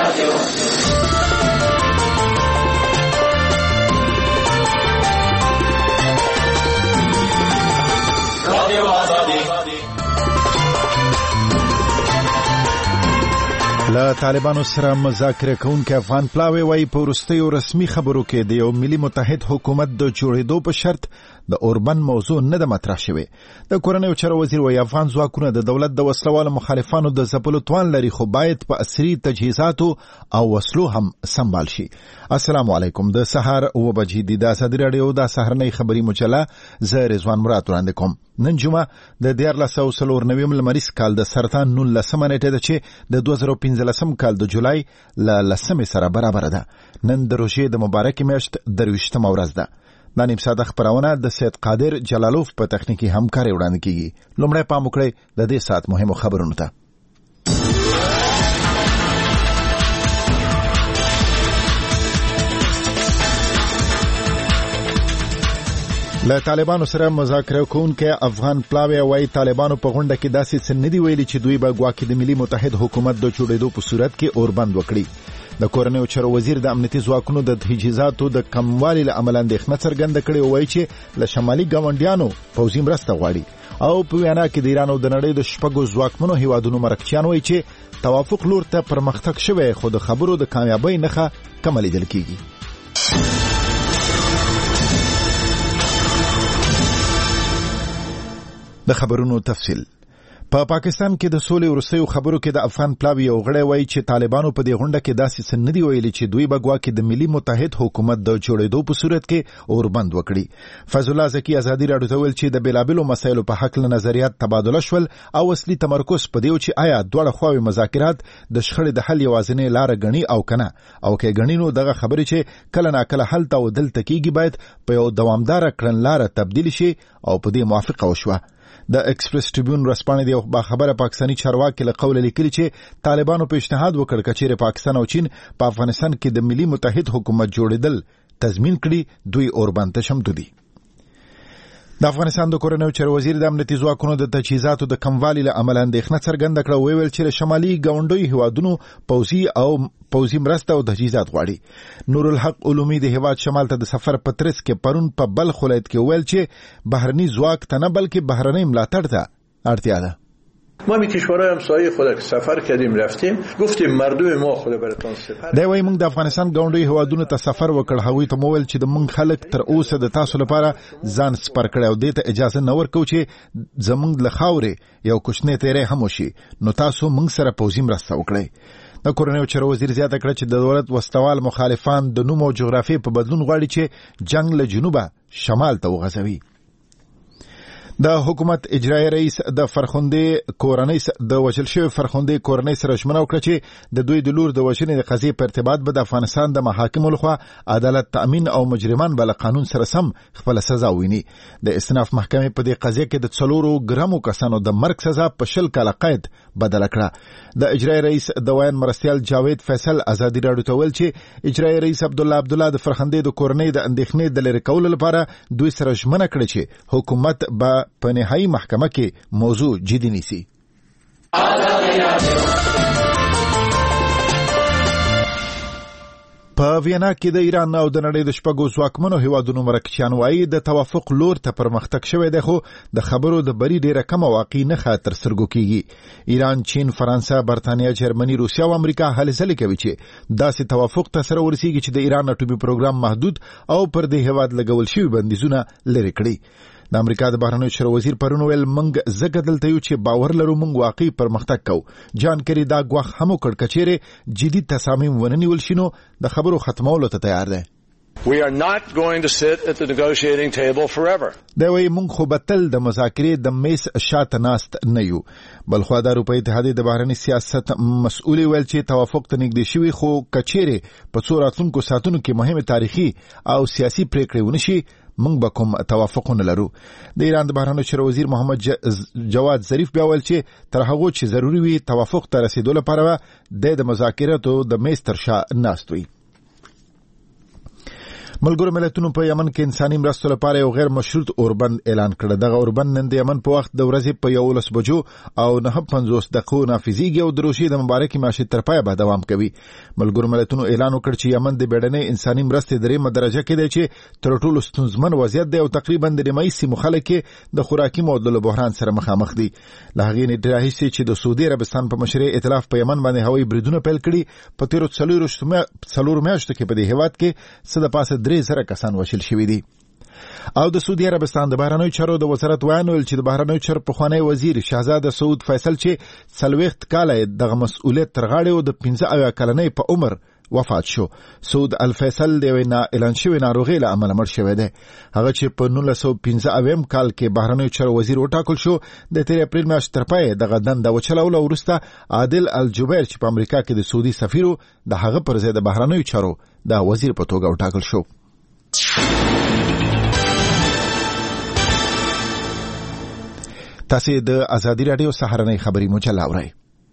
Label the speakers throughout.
Speaker 1: له طالبانو سره مذاکره کوونکي افغان پلاوی وايي په وروستیو رسمي خبرو کې د یو ملي متحد حکومت د جوړېدو په شرط د اوربند موضوع نه د مطرح شوی. د کورنیو چارو وزیر وايي افغان ځواکونه د دولت د وسلوالو مخالفانو د ځپلو توان لري خو باید په عصري تجهیزاتو او وسلو هم سمبال شي. السلام علیکم. د سهار 9 بجې د ازادي رادیو د سهارنۍ خبري مجله زه رضوان مراد وړاندې کوم. نن جمعه د 1494 لمریز کال د سرطان 19 نیټه ده چې د 2015 کال د جولای ل 10 سره برابر ده. نن د روژې د مبارک میاشت 23مه ورځ ده. دا نیم ساده خبرونه د سید قادر جلالوف په تخنیکی همکاري وړاندې کیږي. لومړی پام وکړئ د دې ساعت مهمو خبرونو ته. له طالبانو سره مذاکره کوونکي افغان پلاوی وايي طالبانو په غونډه کې داسې څه نه دی ویلي چې دوی به ګواکې د ملي متحد حکومت د جوړېدو په صورت کې اوربند وکړي. د کورنیو چارو وزیر د امنیتي ځواکونو د تجهیزاتو د کموالي له امله اندېښنه څرګنده کړې او وايي چې له شمالي ګاونډیانو پوځي مرسته غواړي. او په وینا کې د ایران او د نړۍ د شپږو ځواکمنو هیوادونو مرکچیان وايي چې توافق لور ته پرمختګ شوی خو د خبرو د کامیابۍ نښه کم لیدل کیږي. د خبرونو تفصیل. په پاکستان کې د سولې وروستیو خبرو کې د افغان پلاوی یو غړی وایي چې طالبانو په دې غونډه کې داسې څه نه دی ویلي چې دوی به ګواکې د ملي متحد حکومت د جوړېدو په صورت کې اوربند وکړي. فضل الله زکی ازادي راډیو ته ویل چې د بیلابیلو مسایلو په حق له نظریات تبادله شول او اصلي تمرکز په دی چې آیا دواړه خواوې مذاکرات د شخړې د حل یوازینۍ لار غني او کنه او کې غنینو دغه خبرې چې کله ناکله حل ته ودل تکیږي باید په یو دوامدار کړنلار تبدیل شي او په دې موافقه وشوه. د ایکسپریس ټریبیون رسپانې دی با خبره پاکستانی چارواکي له قول لیکلي چې طالبانو په اجتهاد وکړ کچېره پاکستان او چین په افغانستان کې د ملي متحد حکومت جوړېدل تضمین کړي دوی اوربند ته شمتو دي. د افغانستان د کورنیو چارو وزیر د امنیتي ځواکونو د تجهیزاتو د کموالي له امله اندېښنه څرګنده کړه او ویل چې شمالي ګاونډیو هیوادونو پوځي مرسته او تجهیزات غواړي. نور الحق علومي د هیواد شمال ته د سفر په ترڅ کې پرون په بلخ ولایت کې ویل چې بهرني ځواک ته نه بلکې بهرني ملاتړ ته اړتیا ده.
Speaker 2: ما به کشورهای همسایه خود که سفر کردیم رفتیم گفتیم مردم ما خود براتون سفر
Speaker 1: دی وای موږ د افغانستان ګاونډي هوادونو ته سفر وکړ هغوی ته مویل چې د موږ خلک تر اوسه د تاسو لپاره ځان سپر کړي او دې ته اجازه نه ورکو چې زموږ له خاورې یو کوچنی تیری هم وشي نو تاسو موږ سره پوځي مرسته وکړئ. د کورنیو چارو وزیر زیاته کړه چې د دولت وسوال مخالفان د نوم او جغرافیې په بدلون غواړي چې جنگ له جنوبه شمال ته وغځوي. د حکومت اجرایی رئیس د فرخنده کورنۍ د وژل شوی فرخنده کورنۍ سره ژمنه وکړه چې د دوی د لور د وژنې د قضیې په ارتباط به د افغانستان د محاکمو لخوا عدالت تأمین او مجرمان به له قانون سره سم خپل سزا ویني. د استئناف محکمې په دې قضیه کې د 4 ګرامو کسانو د مرګ سزا په 10 کاله قید بدل کړه. د اجرایی رئیس د وایان مرستیال جاوید فیصل ازادي راډیو ته ویل چې اجرایی رئیس عبدالله د فرخنده د کورنۍ د اندېښنې د لرې کولو لپاره دوی سره ژمنه کړې چې حکومت به په نهایي محکمه کې موضوع جدي نیسي. په وینا کې د ایران او د نړۍ د شپږو ځواکمنو هیوادونو مرکچیان وايي د توافق لور ته پرمختګ شوی دی خو د خبرو د بری ډیره کمه واقع نه خاطر سرګو کیږي. ایران، چین، فرانسه، برتانیا، جرمنی، روسیا او امریکا هلې ځلې کوي چې داسې توافق ته سره ورسیږي چې د ایران اټومي پروګرام محدود او پر دې هیواد لګول شوی بندیزونه لري کړي. د امریکا د بهرنیو چارو وزیر پرون ویل موږ زګ دلته یو چې باور لرو موږ واقعي پرمختګ کوو. جان کری دا غوښ هم کړ کچېره جدي تصامیم وننیول شنو د خبرو ختمولو ته تیار دی.
Speaker 3: We are not going to sit at the negotiating table forever.
Speaker 1: دا وی موږ خو بتل د مذاکرې د میز شاته ناست نه یو. بلخو د اروپای اتحادیې د بهرنی سیاست مسؤل ویل چې توافق ته نږدې شوی خو کچېره په څو راتلونکو ساعتونو کې مهمه تاریخي او سیاسي پریکړې ونشي موږ به کوم توافقونه لرو. د ایران د بهرنیو چارو وزیر محمد جواد ظریف بیا ویل چې تر هغه چې ضروری وي توافق ته رسیدو لپاره د مذاکراتو د میز تر شا ناست وي. ملګرو ملتونو په یمن کې انساني مرستو لپاره یو غیر مشروط اوربند اعلان کړ. دغه اوربند نن د یمن په وخت د ورځې په 11 بجو او 9:50 دقیقو نافذیږي او د روژې د مبارکې میاشتې تر پایه به دوام کوي. ملګرو ملتونو اعلان وکړ چې یمن د بیړنۍ انساني مرستې درېمه درجه کې دی چې تر ټولو ستونزمن وضعیت دی او تقریبا د نیمایي سیمو خلک د خوراکي معادلو بحران سره مخامخ دي. له هغې نیټې راهیسې چې د سعودي عربستان په مشرۍ ائتلاف په یمن باندې هوایي بریدونه پیل کړي، په تېرو 4 میاشتو کې په دې هېواد کې څه د پاسه 3,000 کسان وژل شوي دي. او د سعودي عربستان د بهرنیو چارو د وزارت ویان ویل چې د بهرنیو چارو پخوانی وزیر شهزاده سعود فیصل چې 40 کاله دغه مسؤلیت تر غاړې او د 15 کلنۍ په عمر وفات شو. سعود الفیصل د وینا اعلان شوی ناروغي له امله مړ شوی دی. هغه چې په 1915 کال کې بهرنیو چارو وزیر وټاکل شو، د 3 اپریل میاشتې تر پایه دغه دنده وچلوله. وروسته عادل الجبیر چې په امریکا کې د سعودي سفیر د هغه پر ځای د بهرنیو چارو د وزیر په توګه وټاکل شو. تاسو د ازادي رادیو سهارنۍ خبري مجله اورئ.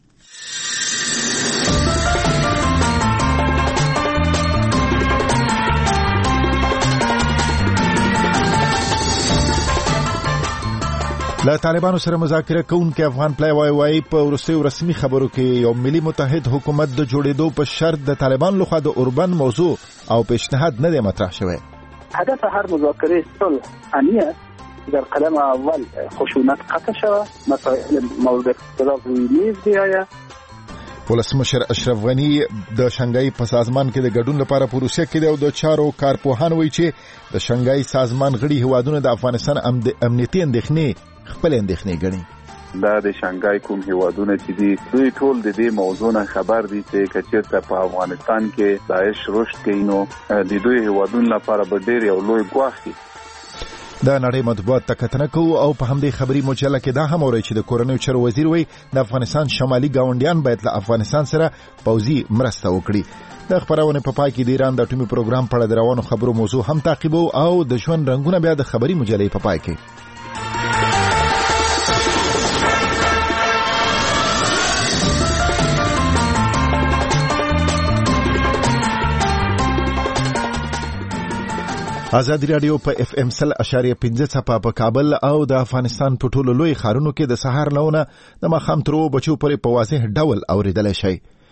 Speaker 1: له طالبانو سره مذاکره کوونکي افغان پلای وایي په وروستیو رسمي خبرو کې یو ملي متحد حکومت د جوړېدو په شرط د طالبان لخوا د اوربند موضوع او پیشنهاد نه دی مطرح شوی.
Speaker 4: هدف هر مذاکره صلح امنیت در قدم اول خشونت قطع شود، مسائل مورد اختلاف روی میز بیاید.
Speaker 1: ولسمشر اشرف غنی د شانګای په سازمان کې د ګډون لپاره په روسیه کې د چارو کارپوهان وایي چې د شانګای سازمان غړي هیوادونه د افغانستان امنیتي اندېښنې خپل اندېښنې ګڼي.
Speaker 5: دا د شانګای کوم هیوادونه چې دي دوی ټول د دې موضوع نه خبر دي چې کچېرته په افغانستان کې داعش رشد کوي نو د دوی هیوادونو لپاره به ډېر یو لوی ګواښ وي.
Speaker 1: د نړۍ مطبوعات ته کتنه کوو او په همدې خبري مجله کې دا هم اوري چې د کورنیو چارو وزیر وایي د افغانستان شمالي ګاونډیان باید له افغانستان سره پوځي مرسته وکړي. د خبرونه په پای کې د ایران د اټومي پروګرام په اړه د روانو خبرو موضوع هم تعقیبو او د ژوند رنگونه بیا د خبري مجلې په پای کې. ازادي رادیو په اف ام 100.5 صفه په کابل او د افغانستان په ټولو لوی ښارونو کې د سهار لونه د ماښام تر 2 بجو پورې په واضح ډول اوریدلای شي.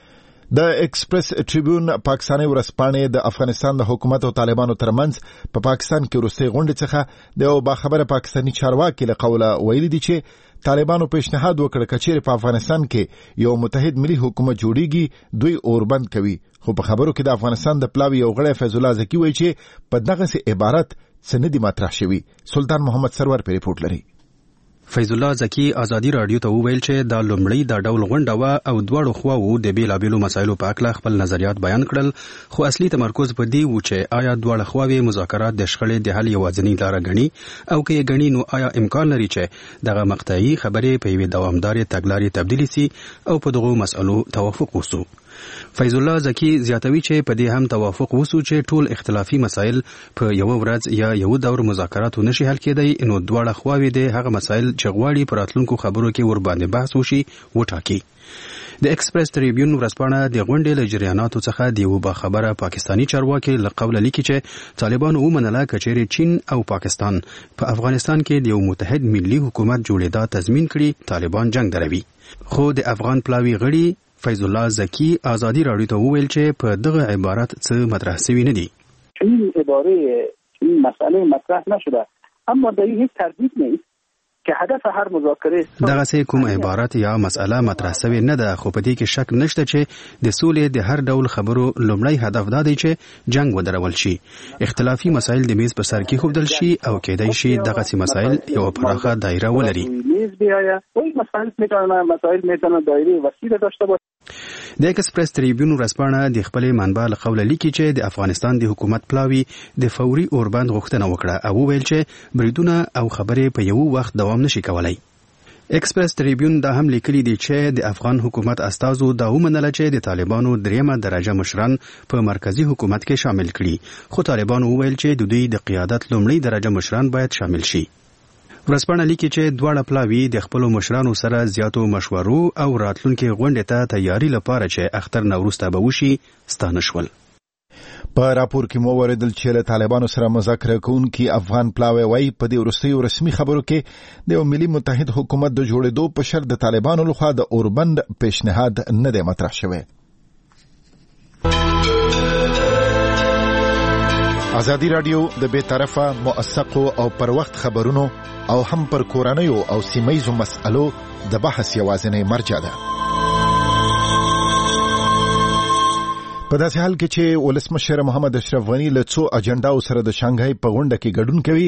Speaker 1: د ایکسپریس ټریبیون پاکستاني ورځپاڼې د افغانستان د حکومت او طالبانو ترمنځ په پاکستان کې وروستۍ غونډې څخه د یو باخبره پاکستاني چارواکي له قوله ویلي دي چې طالبانو پیشنهاد وکړ کچېرې په افغانستان کې یو متحد ملي حکومت جوړیږي دوی اوربند کوي. خو په خبرو کې د افغانستان د پلاوی یو غړی فیض الله زکی وایي چې په دغه سي عبارت څه نه دي مطرح شوی. سلطان محمد سرور په ریپورت لري.
Speaker 6: فیض الله زکی ازادي رادیو ته وویل چې دا لومړی د ډول غونډه وا او دواړو خواو د بیلابېلو مسایلو په اړه خپل نظریات بیان کړل، خو اصلي تمرکز په دې و چې آیا دواړه خواوې مذاکرات د شخړې د حل یوازینۍ لاره ګڼي او که یې ګڼي نو آیا امکان لري چې دغه مقطعي خبرې په یوې دوامدارې تګلارې تبدیلې سي او په دغو مسألو توافق وسو. فیض الله زکی زیاتوي چې په دې هم توافق وسو چې ټول اختلافي مسایل په یو ورځ یا یو دور مذاکراتو نشي حل کېدای، نو دواړه خواوې د هغه مسایل چې غواړي په راتلونکو خبرو کې ور باندې بحث وشي وټاکي. د ایکسپریس ټریبیون ورځپاڼه د غونډې له جریاناتو څخه د یو باخبره پاکستاني چارواکي له قوله لیکي چې طالبانو ومنله کچېرې چین او پاکستان په افغانستان کې د یو متحد ملي حکومت جوړېدا تضمین کړي طالبان جنگ دروي. خو د افغان پلاوی غړي فیض الله زکی ازادي رادیو ته وویل چې په دغه عبارت څه مطرح شوی نه دي.
Speaker 4: این عباره این مسئله مطرح نشده، اما در این هیچ تردید نیست که هدف هر مذاکره
Speaker 6: دغه سه کوم عبارت یا مسأله مطرح شوی نه ده، خو په دې کې شک نشته چې د سولې د هر ډول خبرو لومړی هدف دا دی چې جنگ ودرول شي، اختلافي مسایل د میز په سر کې خوبدل شي او کېدای شي دغه سي مسایل یو پراخه دایره ولري. د ایکسپریس ټریبیون ورځپاڼه د خپلې منبع له قوله لیکي چې د افغانستان د حکومت پلاوی د فوري اوربند غوښتنه وکړه او وویل چې بریدونه او خبرې په یو وخت دوام نشي کولای. ایکسپریس ټریبیون دا هم لیکلي دي چې د افغان حکومت استازو دا ومنله چې د طالبانو دریمه درجه مشران په مرکزی حکومت کې شامل کړي، خو طالبانو وویل چې د دوی د قیادت لومړی درجه مشران باید شامل شي. ورځپاڼه لیکي چې دواړه پلاوی د خپلو مشرانو سره زیاتو مشورو او راتلونکي غونډې ته تیاری لپاره چې اختر نوروز ته به وشي ستانه شول.
Speaker 1: په راپور کې مو وردل چې له طالبانو سره مذاکره کوونکي افغان پلاوی وایي په دې وروستیو رسمي خبرو کې د یو ملي متحد حکومت د جوړېدو په شرط د طالبانو لخوا د اوربند پیشنهاد نه دی مطرح شوی. ازادي رادیو د بیطرفه موثقو او پر وخت خبرونو او هم پر کورنیو او سیمه‌یزو مسألو د بحث یوازینی مرجع ده. په داسې حال کې چې ولسمشر محمد اشرف غنی له څو اجنډاو سره د شانګهای په غونډه کې ګډون کوي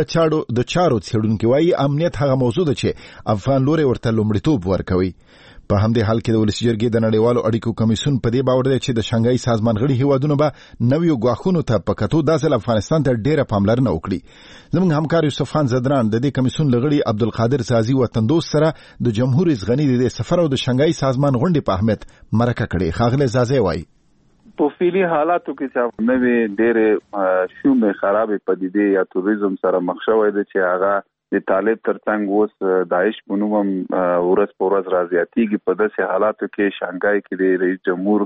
Speaker 1: د چارو څېړونکي وایي امنیت هغه موضوع ده چې افغان لوري ورته لومړیتوب ورکوي. په همدې حال کې د ولسي جرګې د نړیوالو اړیکو کمیسیون په دې باور دی چې د شانګهای سازمان غړي هیوادونو به نویو ګواښونو ته په کتو دا ځل افغانستان ته ډېره پاملرنه وکړي. زموږ همکار یوسف خان زدران د دې کمیسیون لغړي عبدالقادر زازي وطندوس سره د جمهور رئیس غنی د سفر او د شانګهای سازمان غونډې په اهمیت مرکه کړې. ښاغلی زازي وایي
Speaker 5: په فعلي حالاتو کې چې نوې ډېرې شومې خرابې پدیدې یا توریزم سره مخ شوی دی چې هغه د طالب ترڅنګ اوس داعش په نوم ورځ په ورځ راځياتيږي. په داسې حالاتو کې شانګهای کې د رئیس جمهور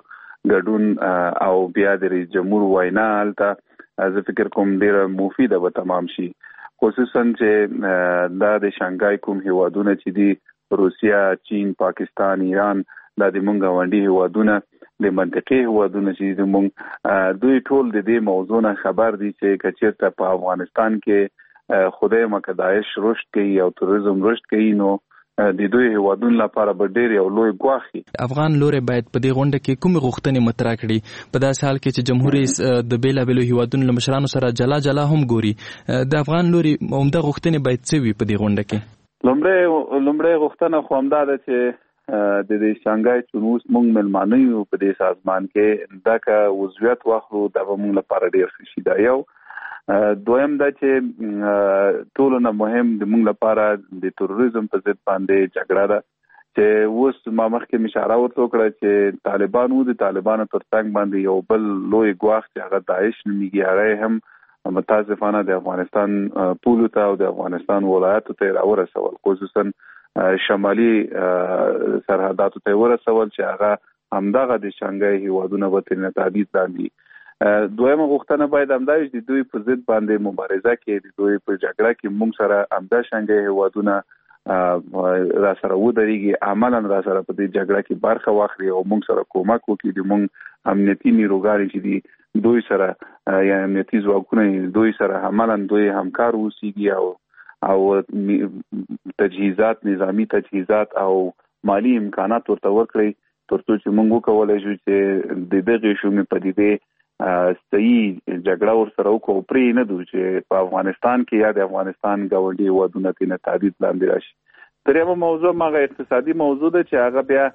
Speaker 5: ګډون او بیا د رئیس جمهور وینا هلته زه فکر کوم ډېره مفیده به تمام شي، خصوصا چې دا د شانګهای کوم هیوادونه چې دي روسیا، چین، پاکستان، ایران دا د مونږ غونډي هیوادونه د منطقي هیوادونه چې موږ دوی ټول د دې موضوع نه خبر دي چې کچېرته په افغانستان کې خدای مقدایش رشد کوي او توریزم رشد کوي نو د دوی هیوادونو لپاره به ډېر یو لوی ګواښي.
Speaker 7: افغان لوري باید په دې غونډه کې کوم غوښتنې مطرح کړي په داسې حال کې چې جمهور رئیس د بیلابېلو هیوادونو له مشرانو سره جلا هم ګوري. د افغان لوري عمده غوښتنې باید څه وي په دې غونډه کې؟
Speaker 5: لومړی غوښتنه خو همدا ده چې د دې شانګهای چې اوس موږ ملمانه یو په دې سازمان کې دا که عضویت واخلو دا به موږ لپاره ډېر ښه شي. دا یو. دویم دا چې ټولو نه مهم د موږ لپاره د تروریزم په ضد باندې جګړه ده چې اوس ما مخکې اشاره ورته وکړه چې طالبانو د طالبانو ترڅنګ باندې یو بل لوی ګواښ چې هغه داعش نومیږي هغه هم متاسفانه د افغانستان پولو ته او د افغانستان ولایاتو ته راورسول، خصوصا شمالي سرحداتو ته ورسول چې هغه همدغه د شانګهای هیوادونه به ترې تهدید لاندې. دویمه غوښتنه باید همدا وي چې دوی په ضد باندې مبارزه کې د دوی په جګړه کې موږ سره همدا شانګهای هیوادونه را سره ودرېږي، عملاً را سره په دې جګړه کې برخه واخلي او موږ سره کومک وکړي. د موږ امنیتي نیروګانې چې دي دوی سره یا امنیتي ځواکونه دوی سره عملاً دوی همکار اوسېږي او تجهیزات، نظامی تجهیزات او مالی امکانات ورته ورکړي ترڅو چې موږ وکولای شو چې د دغه شومې پدیدې صحیح جګړه ورسره وکړو، پرې نه دوی چې په افغانستان کې یا د افغانستان ګاونډي هیوادونه ته تهدید لاندې راشي. دریمه موضوع هغه اقتصادي موضوع ده چې هغه بیا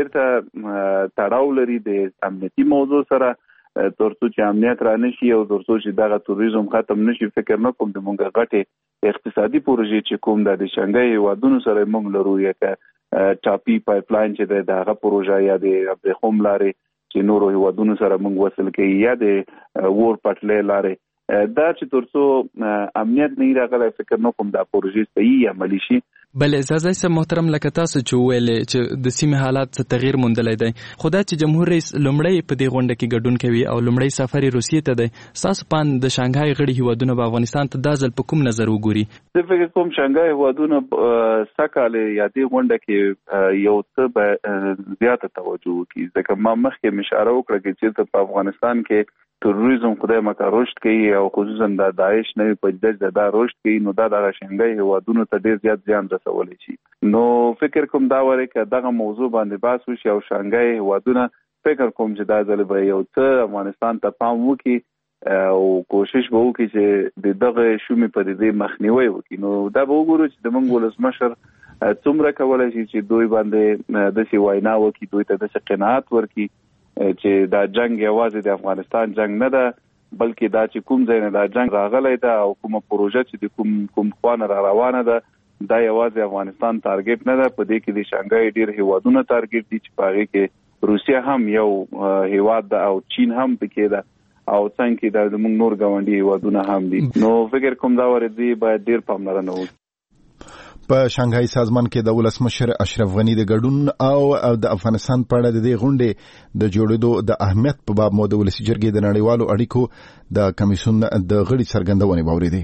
Speaker 5: بیرته تړاو لري د امنیتي موضوع سره ترڅو چې امنیت را نشي او ترڅو چې دغه توریزم ختم نشي. فکر نه کوم د مونږ غټي اقتصادي پروژې چې کوم د شانګهای هیوادونو سره مونږ لرو یا ټاپي پایپ لاین چې دغه پروژه یا د ابرخوم لارې چې نورو هیوادونو سره مونږ وصل کوي یا د ور پټلې لارې دا چې ترڅو امنیت نه راغلی فکر نه کوم دا پروژې صحیح عملي شي.
Speaker 7: بلې زازای سم محترم لکه تاسو چې ویلې چې د سیمې حالات څه تغییر موندلی دی، خو دا چې جمهور رئیس لومړی په دې غونډه کې ګډون کوي او لومړی سفر یې روسیې ته دی، ستاسو په اند د شانګهای غړي هیوادونه به افغانستان ته دا ځل په کوم نظر وګوري؟
Speaker 5: زه فکر کوم شانګهای هیوادونه سږکال یا دې غونډه کې یو څه به زیاته توجه وکړي، ځکه ما مخکې اشاره وکړه چې په افغانستان کې تروریزم خدای مکه رشد کوي او خصوصا د داعش نوې پدیده دا رشد کوي، نو دا د شانګهای هیوادونو ته ډېر زیات زیان رسولی شي. نو فکر کوم دا وره کې دغه موضوع باندې بحث وشي او شانګهای هیوادونه فکر کوم چې دا ځل به یو څه افغانستان ته پام وکړي او کوشش به وکړي چې دغه شومې پدیدې مخنیوي وکړي. نو دا به وګورو چې د موږ ولسمشر څومره کولای شي چې دوی باندې داسې وینا وکړي، دوی ته داسې قناعت ورکړي چې دا جنگ یوازې د افغانستان جنگ نه ده، بلکې دا چې کوم ځای نه دا جنگ راغلی ده او کومه پروژه چې د کوم خوانه را روانه ده دا یوازې افغانستان تارګټ نه ده، په دې کې د شانګهای ډېر هیوادونه تارګټ دي چې په هغې کې روسیه هم یو هیواد ده او چین هم پکې ده او څنګه کې دا زموږ نور ګاونډي هیوادونه هم دي. نو فکر کوم دا ورځې باید ډېر پاملرنه وکړي.
Speaker 1: په شانګهای سازمان کې د ولسمشر اشرف غنی د ګډون او د افغانستان په اړه د دې غونډې د جوړېدو د اهمیت په باب مو د ولسي جرګې د نړیوالو اړیکو د کمیسیون د غړي څرګندونې واورېدې.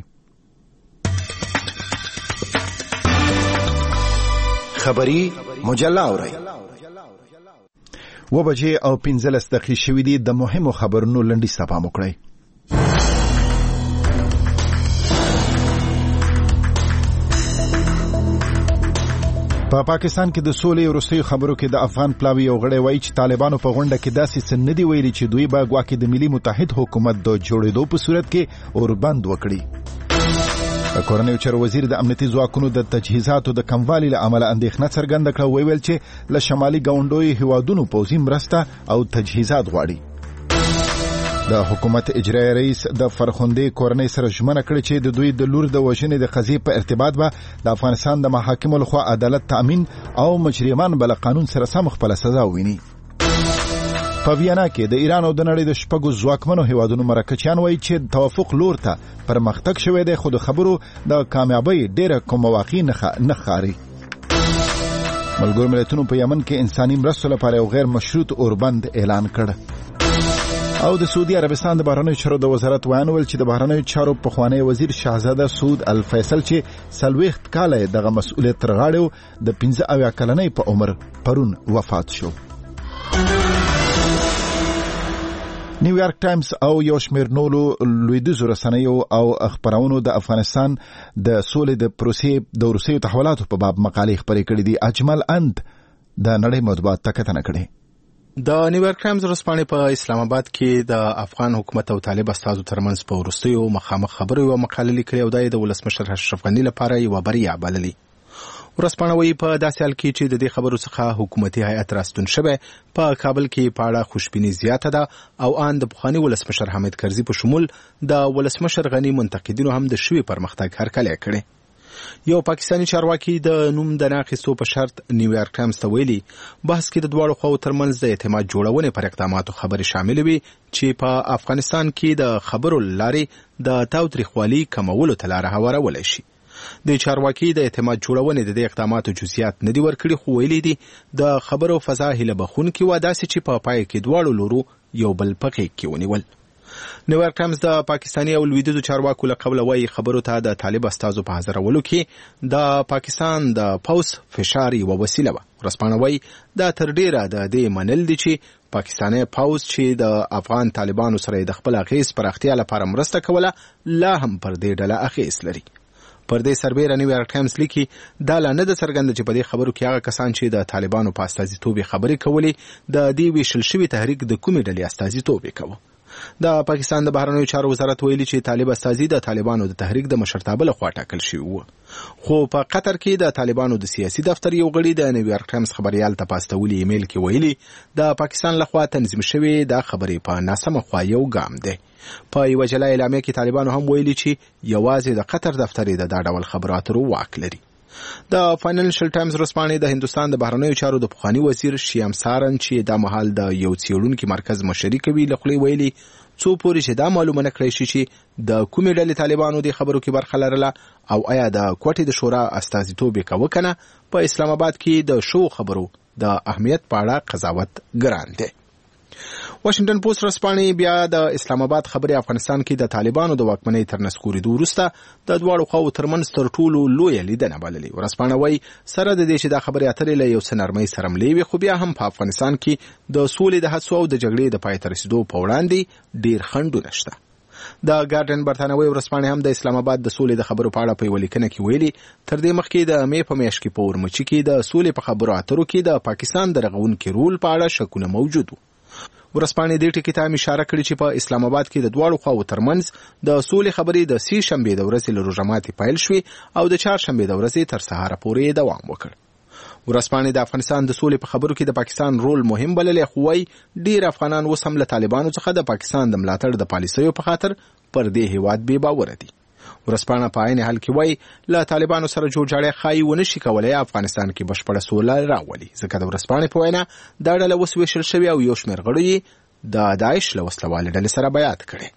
Speaker 8: خبری مجله اورئ.
Speaker 1: 7:15 دقیقې شوې دي. د مهمو خبرونو لنډیز ته پام وکړئ. په پاکستان کې د سولې وروستیو خبرو کې د افغان پلاوی یو غړی وایي چې طالبانو په غونډه کې داسې څه نه دي ویلي چې دوی به ګواکې د ملي متحد حکومت د جوړېدو په صورت کې اوربند وکړي. کورنیو چارو وزیر د امنیتي ځواکونو د تجهیزاتو د کموالي له امله اندېښنه څرګنده کړه. ویل چې له شمالي ګاونډیو هیوادونو پوځي مرسته او تجهیزات غواړي. د حکومت اجرایي رئیس د فرخندې کورنۍ سره ژمنه کړې چې د دوی د لور د وژنې د قضیې په ارتباط به د افغانستان د محاکمو لخوا عدالت تامین او مجرمان به له قانون سره سم خپله سزا وویني. په ویانا کې د ایران او د نړۍ د شپږو ځواکمنو هیوادونو مرکچیان وایي چې توافق لور ته پرمختګ شوی دی، خو د خبرو د کامیابۍ ډېره کومه واقع نه ښکاري. ملګرو ملتونو په یمن کې انساني مرستو لپاره یو غیر مشروط اوربند اعلان کړ. او د سعودي عربستان د بهرنیو چارو د وزارت ویان ویل چې د بهرنیو چارو پخوانی وزیر شاهزاده سعود الفیصل چې 40 کاله دغه مسؤلیت ترغاړو د 15 کلنۍ په عمر پرون وفات شو. نیویارک ټایمز او یو شمېر نورو لویدیځو رسنیو او خپرونو د افغانستان د سولې د پروسې د وروستیو تحولاتو په باب مقالې خپرې کړې دي. اجمل اند د نړۍ مطبوعات ته کتنه کړې.
Speaker 9: د نیویارک ټایمز ورځپاڼې په اسلام آباد کې د افغان حکومت او طالب استازو ترمنځ په وروستیو مخامخ خبرو یو مقاله لیکلې او د ولسمشر اشرف غنی لپاره یو بریا بللې. ورځپاڼه وایي په داسې حال کې چې د دې خبرو څخه حکومتي هیئت راستون شوی په کابل کې په اړه خوشبیني زیاته ده او ان د پخوانی ولسمشر حامد کرزي په شمول د ولسمشر غنی منتقدینو هم د شوی پرمختګ هرکلی کړي. یو پاکستانی چارواکي د نوم د ناخستو په شرط نیویارک ټایمز ته ویلي بحث کې د دواړو خواو ترمنځ د اعتماد جوړونې پر اقداماتو خبرې شامل وي چې په افغانستان کې د خبرو لارې د تاوتریخوالي کمولو ته لاره هوارولی شي. د چارواکي د اعتماد جوړونې د دې اقداماتو جزئیات نه دي ورکړي، خو ویلي دي د خبرو فضا هیله بخونکې وه، داسې چې په پای کې دواړو لورو یو بل په غېږ کې ونیول. نیویارک ټایمز د پاکستاني او لویدیځو چارواکو له قبله وایي خبرو ته د طالب استازو په حاضرولو کې د پاکستان د پوځ فشار یوه وسیله وه. ورځپاڼه وایي دا تر ډیره د دې منل دي چې پاکستاني پوځ چې د افغان طالبانو سره د خپل اغیز پراختیا لپاره مرسته کوله لا هم پر دې ډله اغیز لري. پر دې سربیره نیویارک ټایمز لیکي دا لا نه ده څرګنده چې په دې خبرو کې هغه کسان چې د طالبانو په استازیتوب خبرې کولې د دې ویشل شوي تحریک د کومې ډلې استازیتوب کوي. د پاکستان د بهرنیو چارو وزارت ویلي چې طالب استازي د طالبانو د تحریک د مشرتابه لخوا ټاکل شوي وو، خو په قطر کې د طالبانو د سیاسي دفتر یو غړي د نیویارک ټایمز خبريال ته په استولي ایمیل کې ویلي د پاکستان لخوا تنظیم شوی د خبرې په ناسمه خوا یو ګام دی. په یو جلا اعلامیه کې طالبانو هم ویلي چې یوازې د قطر دفتر د دا ډول خبرو اترو واک لري. د فاینانشل ټایمز ورځپاڼې د هندستان د بهرنیو چارو د پخوانی وزیر شیام سارن چې د مهال د یو څېړونکي مرکز مشري کوي له خولې ویلي څو پورې چې دا معلومه نه کړی شي چې د کومې ډلې طالبانو د خبرو کې برخه لرله او آیا د کوټې د شورا استازیتوب یې کوه که نه، په اسلام آباد کې د شو خبرو د اهمیت په اړه قضاوت ګران دی. واشنگټن پوسټ ورځپاڼې بیا د اسلام آباد خبرې افغانستان کې د طالبانو د واکمنۍ تر نسکورېدو وروسته د دواړو خواو ترمنځ تر ټولو لویه لیدنه بللې. ورځپاڼه وایي سره د دې چې دا خبرې اترې له یو څه نرمۍ سره ملې وي، خو بیا هم په افغانستان کې د سولې د هڅو او د جګړې د پای ته رسېدو په وړاندې ډېر خنډونه شته. د ګارډن برتانوي ورځپاڼې هم د اسلام آباد د سولې د خبرو په اړه په یوه لیکنه کې ویلي تر دې مخکې د مې په میاشت کې په اورمچي کې د سولې په خبرو اترو کې د پاکستان د رغونکي رول په اړه شکونه موجود وو. ورځپاڼې دې ټکي ته اشاره کړې چې په اسلام آباد کې د دواړو خواو ترمنځ د سولې خبرې د سې شنبې د ورځې له روژه ماتي پیل شوې او د چهارشنبې د ورځې تر سهاره پورې دوام وکړ. ورځپاڼې د افغانستان د سولې په خبرو کې د پاکستان رول مهم بللی، خو وایي ډېر افغانان اوس هم له طالبانو څخه د پاکستان د ملاتړ د پالیسیو په خاطر پر دې هیواد بې باوره دي. ورځپاڼه په عین حال کې وایي له طالبانو سره جوړجاړی ښایي ونه شي کولی افغانستان کې بشپړه سوله راولي، ځکه د ورځپاڼې په وینا دا ډله اوس ویشل شوې او یو شمېر غړو یې د داعش له وسلوالې ډلې سره بیعت کړی.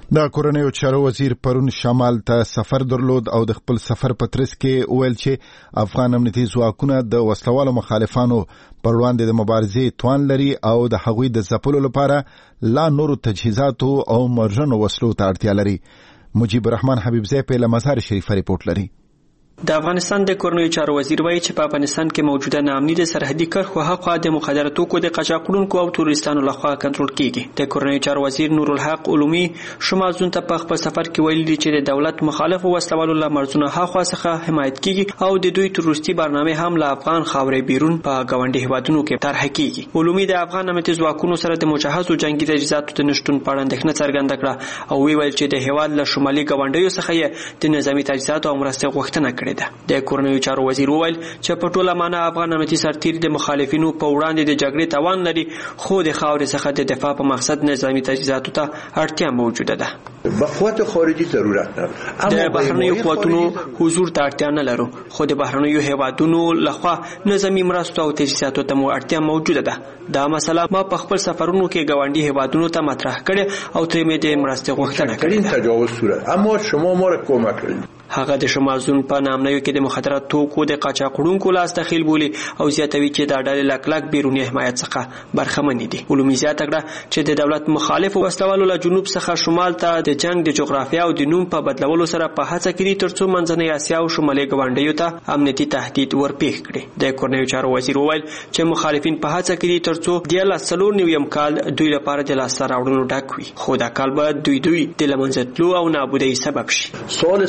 Speaker 1: د کورنیو چارو وزیر پرون شمال ته سفر درلود او د خپل سفر په ترڅ کې وویل چې افغان امنیتي ځواکونه د وسلوالو مخالفانو پر وړاندې د مبارزې توان لري او د هغوی د ځپلو لپاره لا نورو تجهیزاتو او مرژنو وسلو ته اړتیا لري. مجيب الرحمن حبیبزی په مزار شریف ریپورت لري.
Speaker 10: د افغانستان د کورنیو چارو وزیر وایي چې په افغانستان کې موجوده ناامني د سرحدي کرښو هاخوا د مخدره توکو د قاچاقونکو او تورستانو لخوا کنټرول کیږي. د کورنیو چارو وزیر نورالحق علومي شمال زون ته په خپل سفر کې ویلي چې د دولت مخالف وسلوالو له مرزونو هاخوا څخه حمایت کیږي او د دوی تروریستي برنامه هم له افغان خاورې بیرون په ګاونډي هیوادونو کې طرح کیږي. علومي د افغان امنیتي ځواکونو سره د مجهزو جنگي تجهیزاتو د نشټون په اړه اندېښنه څرګنده کړه او ویل چې د هیواد له شمالي ګاونډیو څخه یې د نظامي تجهیزاتو او مرستې غوښتنه کړې ده. د کورنیو چارو وزیر وویل چې په ټوله معنا افغان امنیتي سرتیري د مخالفینو په وړاندې د جګړې توان لري خو د خاورې څخه د دفاع په مقصد نظامي تجهیزاتو ته اړتیا موجوده ده.
Speaker 2: بقوت خارجي ضرورت نه
Speaker 10: د بهرنیو قوتونو حضور ته اړتیا نه لرو خو د بهرنیو هیوادونو لخوا نظامي مرستو او تجهیزاتو ته مو اړتیا موجوده ده. دا مسله ما په خپل سفرونو کې ګاونډي هیوادونو ته مطرح کړې او ترې مې د مرستې غوښتنه کړې ده.
Speaker 2: تجاوز صورت اما شما ما را کمک کړئ.
Speaker 10: هغه د شمال زون په نامنیو کې د مخدره توکو د قاچاقونکو لاس دخیل بولی او زیاتوي چې د ډلې لکلک بیرونی حمایت څخه برخمن دي. علومي زیاته کړه چې د دولت مخالف وسلوالو له جنوب څخه شمال ته د جنگ د جغرافیا او د نوم په بدلولو سره په هڅه کې دي ترڅو منځنۍ اسیا او شمالي ګاونډیو ته امنیتي تهدید ورپېښ کړي. د کورنیو چارو وزیر وویل چې مخالفین په هڅه کې دي ترڅو د 1994 کال دوی لپاره د لاسته راوړنو ډک وي خو دا کال به دوی د لمنځه تلو او نابودۍ سبب شي.
Speaker 2: سال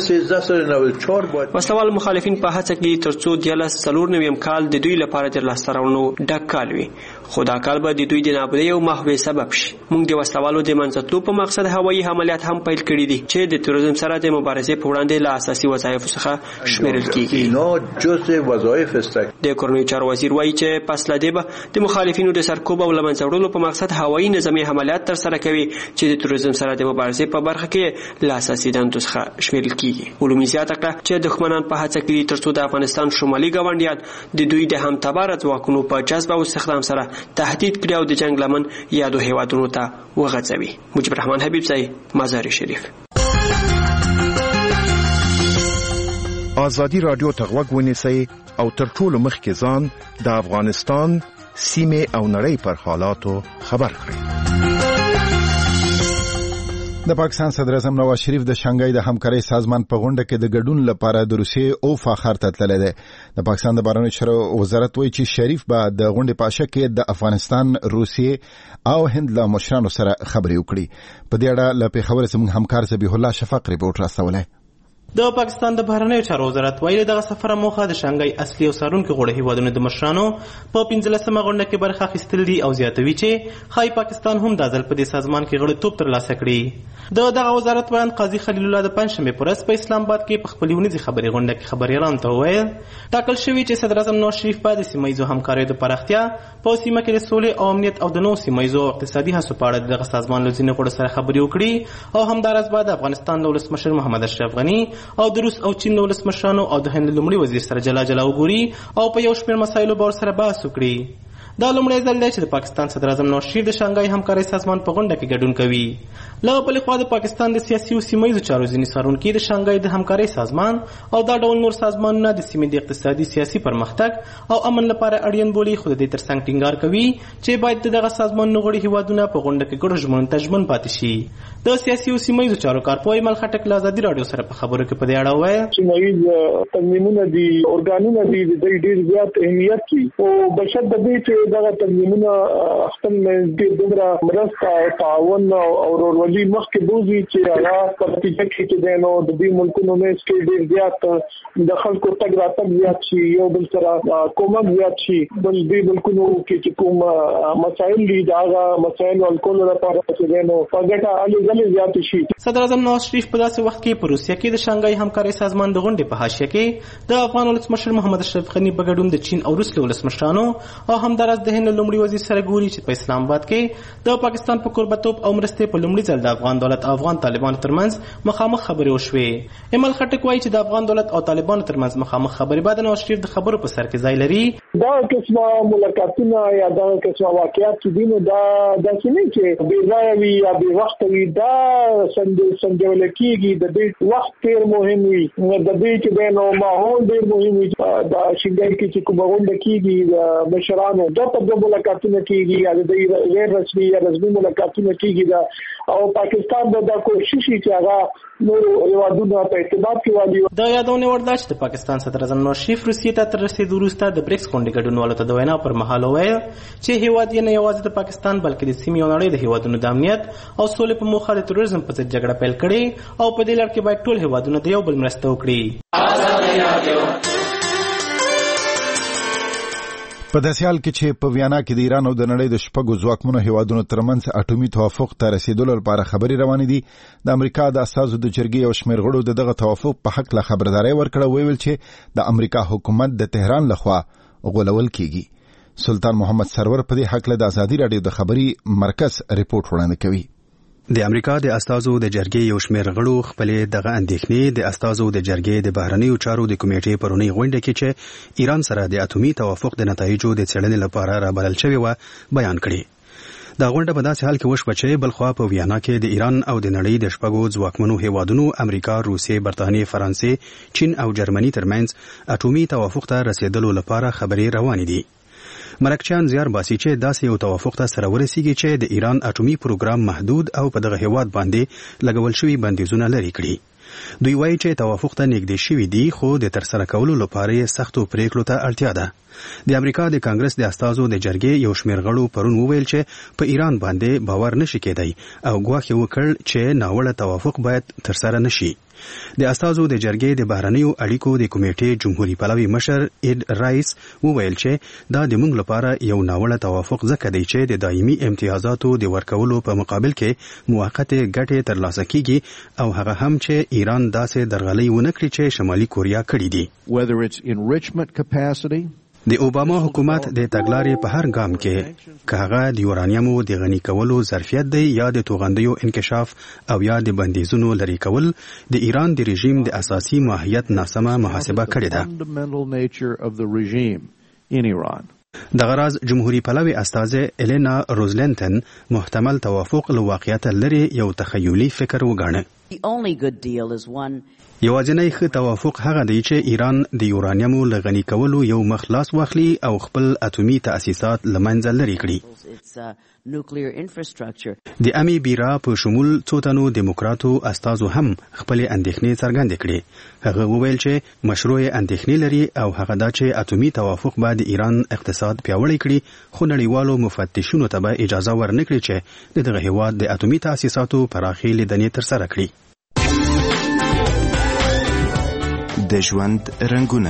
Speaker 2: 1394
Speaker 10: وسلوال مخالفین په هڅه کې ترڅو د 1994 کال د دوی لپاره د لاسته راوړنو ډک کال وي خو دا کال به د دوی د نابودۍ او محوې سبب شي. موږ د وسلوالو د منځه تلو په مقصد هوایي عملیات هم پیل کړي دي چې د تروریزم سره د مبارزې په وړاندې له اساسي وظایفو څخه شمیرل کیږي.
Speaker 2: اینا جزء وظایف است.
Speaker 10: د کورنیو چارو وزیر وایي چې پس له دې به د مخالفینو د سرکوب او لمنځه وړلو په مقصد هوایي نظامي عملیات تر سره کوي چې د تروریزم سره د مبارزې په برخه کې له اساسي دندو څخه شمیرل کیږي. علومي زیاته کړه چې دښمنان په هڅه کې ترڅو د افغانستان شمالي ګاونډیان د دوی د همتبار ځواکونو په جذب او استخدام سره تهدید کړي او د جنگ لمن یادو هیوادونو ته وغځوي. مجيب الرحمن حبیبزی مزار شریف.
Speaker 8: آزادی رادیو ته غوږ ونیسئ او تر ټولو مخکې ځان د افغانستان سیمې او نړۍ پر حالاتو خبر کړئ.
Speaker 1: د پاکستان صدر اعظم نواز شریف د شانګهای د همکارۍ سازمان په غونډه کې د ګډون لپاره د روسیې او فاخر ته تللی دی. د پاکستان د بهرنیو چارو وزارت وایي چې شریف به د غونډې په اشاره کې د افغانستان، روسیې او هند له مشرانو سره خبرې وکړي. په دې اړه له پیښور زموږ همکار ذبیح الله شفق ریپورت راستولی.
Speaker 11: د پاکستان د بهرنیو چارو وزارت ویلي دغه سفر موخه د شانګهای اصلي او څارونکو غړي هیوادونو د مشرانو په 15مه غونډه کې برخه اخیستل دي او زیاتوي چې خای پاکستان هم د ځل په دې سازمان کې غړیتوب ترلاسه کړي. دغه وزارت بیان قاضي خلیل الله د پنځشنبه پر ورځ په اسلام آباد کې په خپل ونیزي خبري غونډه کې خبريالانو ته وویل ټاکل شوی چې صدر اعظم نواز شریف په د سیمایي همکاریو د پراختیا په سیمه کې د سولې او امنیت او د نو سیمایي اقتصادي هڅو په اړه دغه سازمان له ځینو غړو سره خبرې وکړي او همدارس بعد افغانستان د ولسمشر محمد اشرف غني او د روس او چین له ولسمشرانو او د هند لومړي وزیر سره جلا وګوري او په یو شمېر مسایلو باور سره بحث وکړي. دا لومړی ځل دی چې د پاکستان صدر اعظم نواز شریف د شانګهای همکارۍ سازمان په غونډه کې ګډون کوي. له بلې خوا د پاکستان د سیاسي او سیمایي چارو ځینې څارونکي د شانګهای د همکارۍ سازمان او دا ډول نور سازمانونه د سیمې د اقتصادي سیاسي پرمختګ او امن لپاره اړین بولي خو د دې ترڅنګ ټینګار کوي چې باید دغه سازمانونو غړي هیوادونه په غونډه کې ګډو ژمنو ته ژمن پاتې شي. د سیاسي او سیمایي چارو کارپوه ایمل خټک له آزادي رادیو سره په خبرو کې په دې اړه وایي
Speaker 12: سیمایي تنظیمونه دي اورګانونه دي د ډېر زیات اهمیت دي او بشد د دې چې دغه تنظیمونه خپل د دومره مرسته او تعاون او ورورولي مخکې بوزي چې هغه په نتیجه کې چې نو د دې ملکونو نه کې ډېر زیات د خلکو تګ راتګ زیات شي یو بل سره کومک زیات شي بل دې ملکونو کې چې کوم مسایل دي دا مسایل او کول لپاره چې نو پګټه علي غلي زیات شي.
Speaker 11: صدر اعظم نواز شریف په داسې وخت کې په روسیه کې د شانګهای همکارۍ سازمان د غونډې په حاشیه کې د افغان ولسمشر محمد اشرف غني په ګډون د چین او روس له ولسمشرانو او همدارس شهباز د هند لومړي وزیر سره ګوري چې په اسلام آباد کې د پاکستان په قربتوب او مرستې په لومړي ځل د افغان دولت او افغان طالبانو ترمنځ مخامخ خبرې وشوې. ایمل خټک وایي چې د افغان دولت او طالبانو ترمنځ مخامخ خبرې بعد نواز شریف د خبرو په سر کې ځای لري.
Speaker 12: دا قسمه ملاقاتونه یا دا قسمه واقعیات چې دي نو دا داسې نه چې بې ځایه وي یا بې وخته وي. دا سنجول کېږي د دې وخت ډېر مهم وي، د دې چې دی نو ماحول ډېر مهم وي. دا شینګای کې چې کومه غونډه کېږي د مشرانو دا په ملاقاتونه کېږي یا د غیر رسمي یا رسمي ملاقاتونه کېږي او پاکستان به دا کوشش کوي چې هغه نور هیوادونه په ارتباط کې والي.
Speaker 11: دا یادونه وړ ده چې د پاکستان صدر اعظم نواز شریف روسیې ته تر رسېدو وروسته د بریکس غونډې ګډونوالو ته د وینا پر مهال وویل چې هیواد یې نه یوازې د پاکستان بلکې د سیمې او نړۍ د هیوادونو د امنیت او سولې په موخه د تروریزم په ضد جګړه پیل کړې او په دې لړ کې باید ټول هیوادونه د یو بل مرسته وکړي.
Speaker 1: په داسې حال کې چې په ویانا کې د ایران او د نړۍ د شپږو ځواکمنو هیوادونو ترمنځ اټومي توافق ته رسیدلو لپاره خبرې روانې دي، د امریکا د استازو د جرګې یو شمېر غړو د دغه توافق په حق له خبرداري ورکړه، ویل چې د امریکا حکومت د تهران لخوا غولول کیږي. سلطان محمد سرور په دې حق له د ازادي رادیو د خبري مرکز ریپورت وړاندې کوي.
Speaker 6: د امریکا د استازو د جرګې یو شمېر غړو خپلې دغه اندېښنې د استازو د جرګې د بهرنیو چارو د کمیټې پرونی غونډه کې چې ایران سره د اټومي توافق د نتایجو د څېړنې لپاره رابلل شوې وه بیان کړې. دا غونډه په داسې حال کې وشوه چې بلخوا په ویانا کې د ایران او د نړۍ د شپږو ځواکمنو هیوادونو امریکا، روسیې، برطانیې، فرانسې، چین او جرمني ترمنځ اټومي توافق ته رسیدلو لپاره خبرې روانې دي. مرکچیان زیار باسي چې داسې یو توافق ته سره ورسیږي چې د ایران اټومي پروګرام محدود او په دغه هیواد باندې لګول شوي بندیزونه لرې کړي. دوی وایي چې توافق ته نږدې شوي دي خو د ترسره کولو لپاره یې سختو پریکړو ته اړتیا ده. د امریکا د کانګرس د استازو د جرګې یو شمېر غړو پرون وویل چې په ایران باندې باور نشي کېدی او ګواښ یې وکړ چې ناوړه توافق باید ترسره نشي. د استازو د جرګې د بهرنیو اړیکو د کمیټې جمهوریت پلوي مشر اید رایس وویل چې دا د موږ لپاره یو ناوړه توافق ځکه دی چې د دایمي امتیازاتو د ورکولو په مقابل کې موقتې ګټې ترلاسه کیږي او هغه هم چې ایران داسې درغلۍ ونه کړي چې شمالي کوریا کړي دي.
Speaker 13: Whether it's enrichment capacity
Speaker 6: د اوباما حکومت د تګلارې په هر ګام کې که هغه د یورانیمو د غني کولو ظرفیت دی یا د توغندیو انکشاف او یا د بندیزونو لرې کول، د ایران د رژیم د اساسي ماهیت ناسمه محاسبه کړې ده. دغه راز جمهوریت پلوي استازه الینا روزلینټن محتمل توافق له واقعیت لرې یو تخیلي فکر وګاڼه. یوازینی ښه توافق هغه دی چې ایران د یورانیمو له غني کولو یو مخ لاس واخلي او خپل اټومي تأسیسات له منځه لرې کړي. د امی بیرا په شمول څو تنو دیموکراتو استازو هم خپلې اندېښنې څرګندې کړې. هغه وویل چې مشروع اندېښنې لري او هغه دا چې اټومي توافق به د ایران اقتصاد پیاوړی کړي خو نړیوالو مفتشینو ته به اجازه ورنکړي چې د دغه هیواد د اټومي تأسیساتو پراخې لیدنې ترسره کړي.
Speaker 14: د ژوند رنګونه.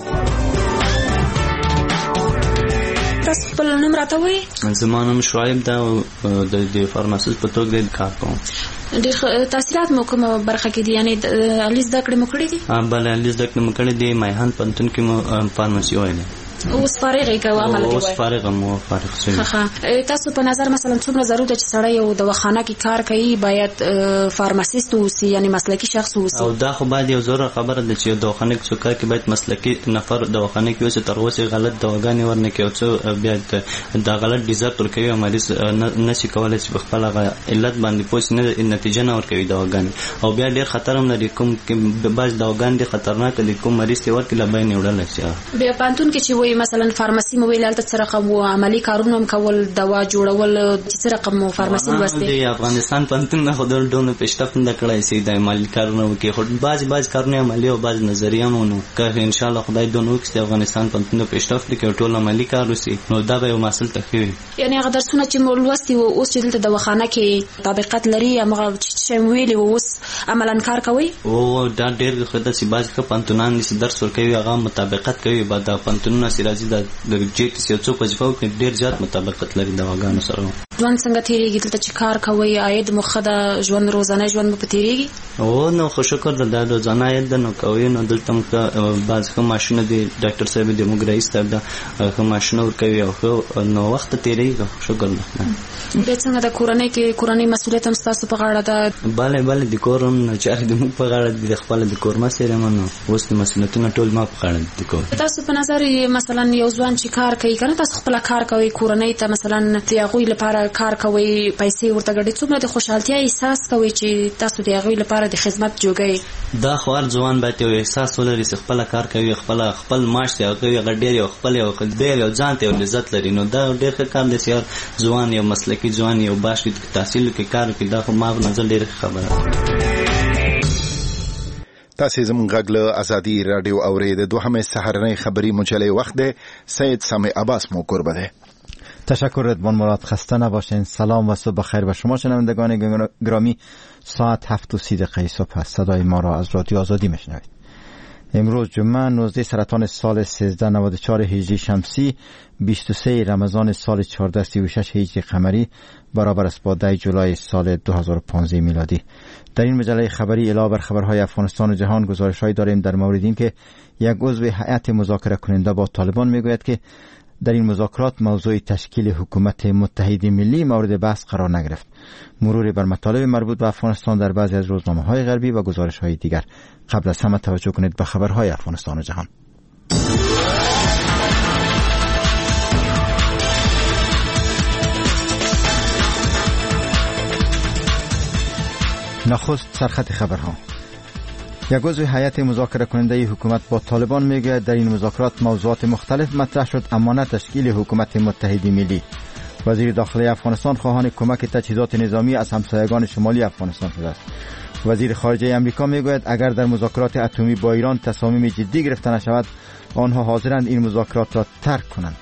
Speaker 15: تاسو خپل نوم راته وایئ؟
Speaker 16: زما نوم شعیب ده او د فارماسیست په توګه کار کوم.
Speaker 15: ډېر تحصیلات مو کومه برخه کې دي؟ یعنې علي زده کړې مو کړې دي؟
Speaker 16: بله، علي زده کړې مو کړې دي. میهن پوهنتون کې مو فارماسي ویلې.
Speaker 15: اوس فارغ یې که عمل کې
Speaker 16: اوس فارغ مو فارغ
Speaker 15: شوي. تاسو په نظر مثلا څومره ضرور ده چې سړی یو دواخانه کې کار کوي باید فارماسیست اوسي، یعنی مسلکي شخص اوسي؟
Speaker 16: او دا خو باید یو ضروره خبره ده چې دواخانه کې څوک کار کوي باید مسلکي نفر دواخانه کې اوسي، تر اوسه غلط دواګانې ورنه کوي او څو بیا دا غلط ډیزرت ورکوي او مریض نشي کولی چې په خپل علت باندې پوه نه نتیجه نه ورکوي دواګانې. او بیا ډېر خطر هم لري، کوم بعض دواګانې ډېر خطرناکه دي، کوم مریض ته ورکړي له بیه نه وړلی شي.
Speaker 15: بیا پوهنتون کې چې وایي مثلا فارماسي مو ویل هلته څه رقم و عملي کارونه هم کول، دوا جوړول، څه رقم مو فارماسي لوستې؟
Speaker 16: د افغانستان پوهنتون نه خو ډول پیشرفت نه کړی سي د عملي کارونه وکړي، خو بعض کارونه عملي او بعض نظریه هم نو که انشاءالله خدای دونه وکړي چې افغانستان پوهنتون پیشرفت وکړي ټول عملي کار وسي نو دا به یو مسل تخوي.
Speaker 15: یعنې هغه درسونه چې مو لوستي و اوس چې دلته دواخانه کې طبقات لري هغه چې ویلي و اوس عملاً کار کوي؟
Speaker 16: او دا ډېر ښه ده چې بعض ښه پوهنتونان چې درس ورکوي هغه مطابقت کوي. بعد د پوهنتونونه چې راځي د جې ټي سي څو وظیفه وکړي ډېر زیات مطابقت لري دواګانو سره.
Speaker 15: ژوند څنګه تیریږي دلته چې کار کوي عاید مخده ژوند روزانه ژوند په تیریږي
Speaker 16: او نو خو شکر د روزانه عاید نو کوي نو دلته بعض کوم ماشینه دي ډاکټر صاحب دیموګرافیست د کوم ماشینه ور کوي او نو وخت تیریږي شکر نه
Speaker 15: د څنګه د کورنۍ مسؤلیت هم تاسو په غاړه ده
Speaker 16: bale د کورن چې د موږ په غاړه د خپل د کورما سره منو اوس د مسؤلیتونو ټول ما په غاړه دي کو
Speaker 15: تاسو په نظر مثلا یو ځوان چې کار کوي کنه تاسو خپل کار کوي کورنۍ ته مثلا تیاغوی لپاره کار کوي پیسې ورته ګډي څومره د خوشحالتیا احساس کوي چې تاسو تیاغوی لپاره د خدمت جوړی دا
Speaker 16: خو هر ځوان باید یو احساس ولري چې خپل کار کوي خپل معاش ته کوي غډیر یو خپل یو خدای یو ځان ته عزت لري نو دا ډېر ښه کار دی چې ځوان یو مسلکی ځوان یو باش تحصیل کې کار کوي دا خو ما په نظر ډېر خبره
Speaker 1: تاسو زموږ غږ له ازادي رادیو اورید دوهمه سحرنۍ خبری مجله وخت ده سید سامع عباس مو قربه ده.
Speaker 17: تشکر رضوان مراد خسته نباشین. سلام و صبح بخیر به شما شنوندگان گرامی. ساعت 7:30 صبح است. صدای ما را از رادیو آزادی میشنوید. امروز جمعه 19 سرطان سال 1394 هجری شمسی 23 رمضان سال 1436 هجری قمری برابر است با 10 جولای سال 2015 میلادی. در این مجله خبری علاوه بر خبرهای افغانستان و جهان گزارش‌هایی داریم در مورد اینکه یک عضو هیئت مذاکره کننده با طالبان میگوید که در این مذاکرات موضوع تشکیل حکومت متحد ملی مورد بحث قرار نگرفت. مروری بر مطالب مربوط به افغانستان در بعضی از روزنامه‌های غربی و گزارش‌های دیگر. قبل از همه توجه کنید به خبرهای افغانستان و جهان. نخست سرخط خبرها. یک عضو هیئت مذاکره کننده حکومت با طالبان میگوید در این مذاکرات موضوعات مختلف مطرح شد اما نه تشکیل حکومت متحد ملی. وزیر داخلی افغانستان خواهان کمک تجهیزات نظامی از همسایگان شمالی افغانستان شده است. وزیر خارجه امریکا میگوید اگر در مذاکرات اتمی با ایران تصامیم جدی گرفته نشود آنها حاضرند این مذاکرات را ترک کنند.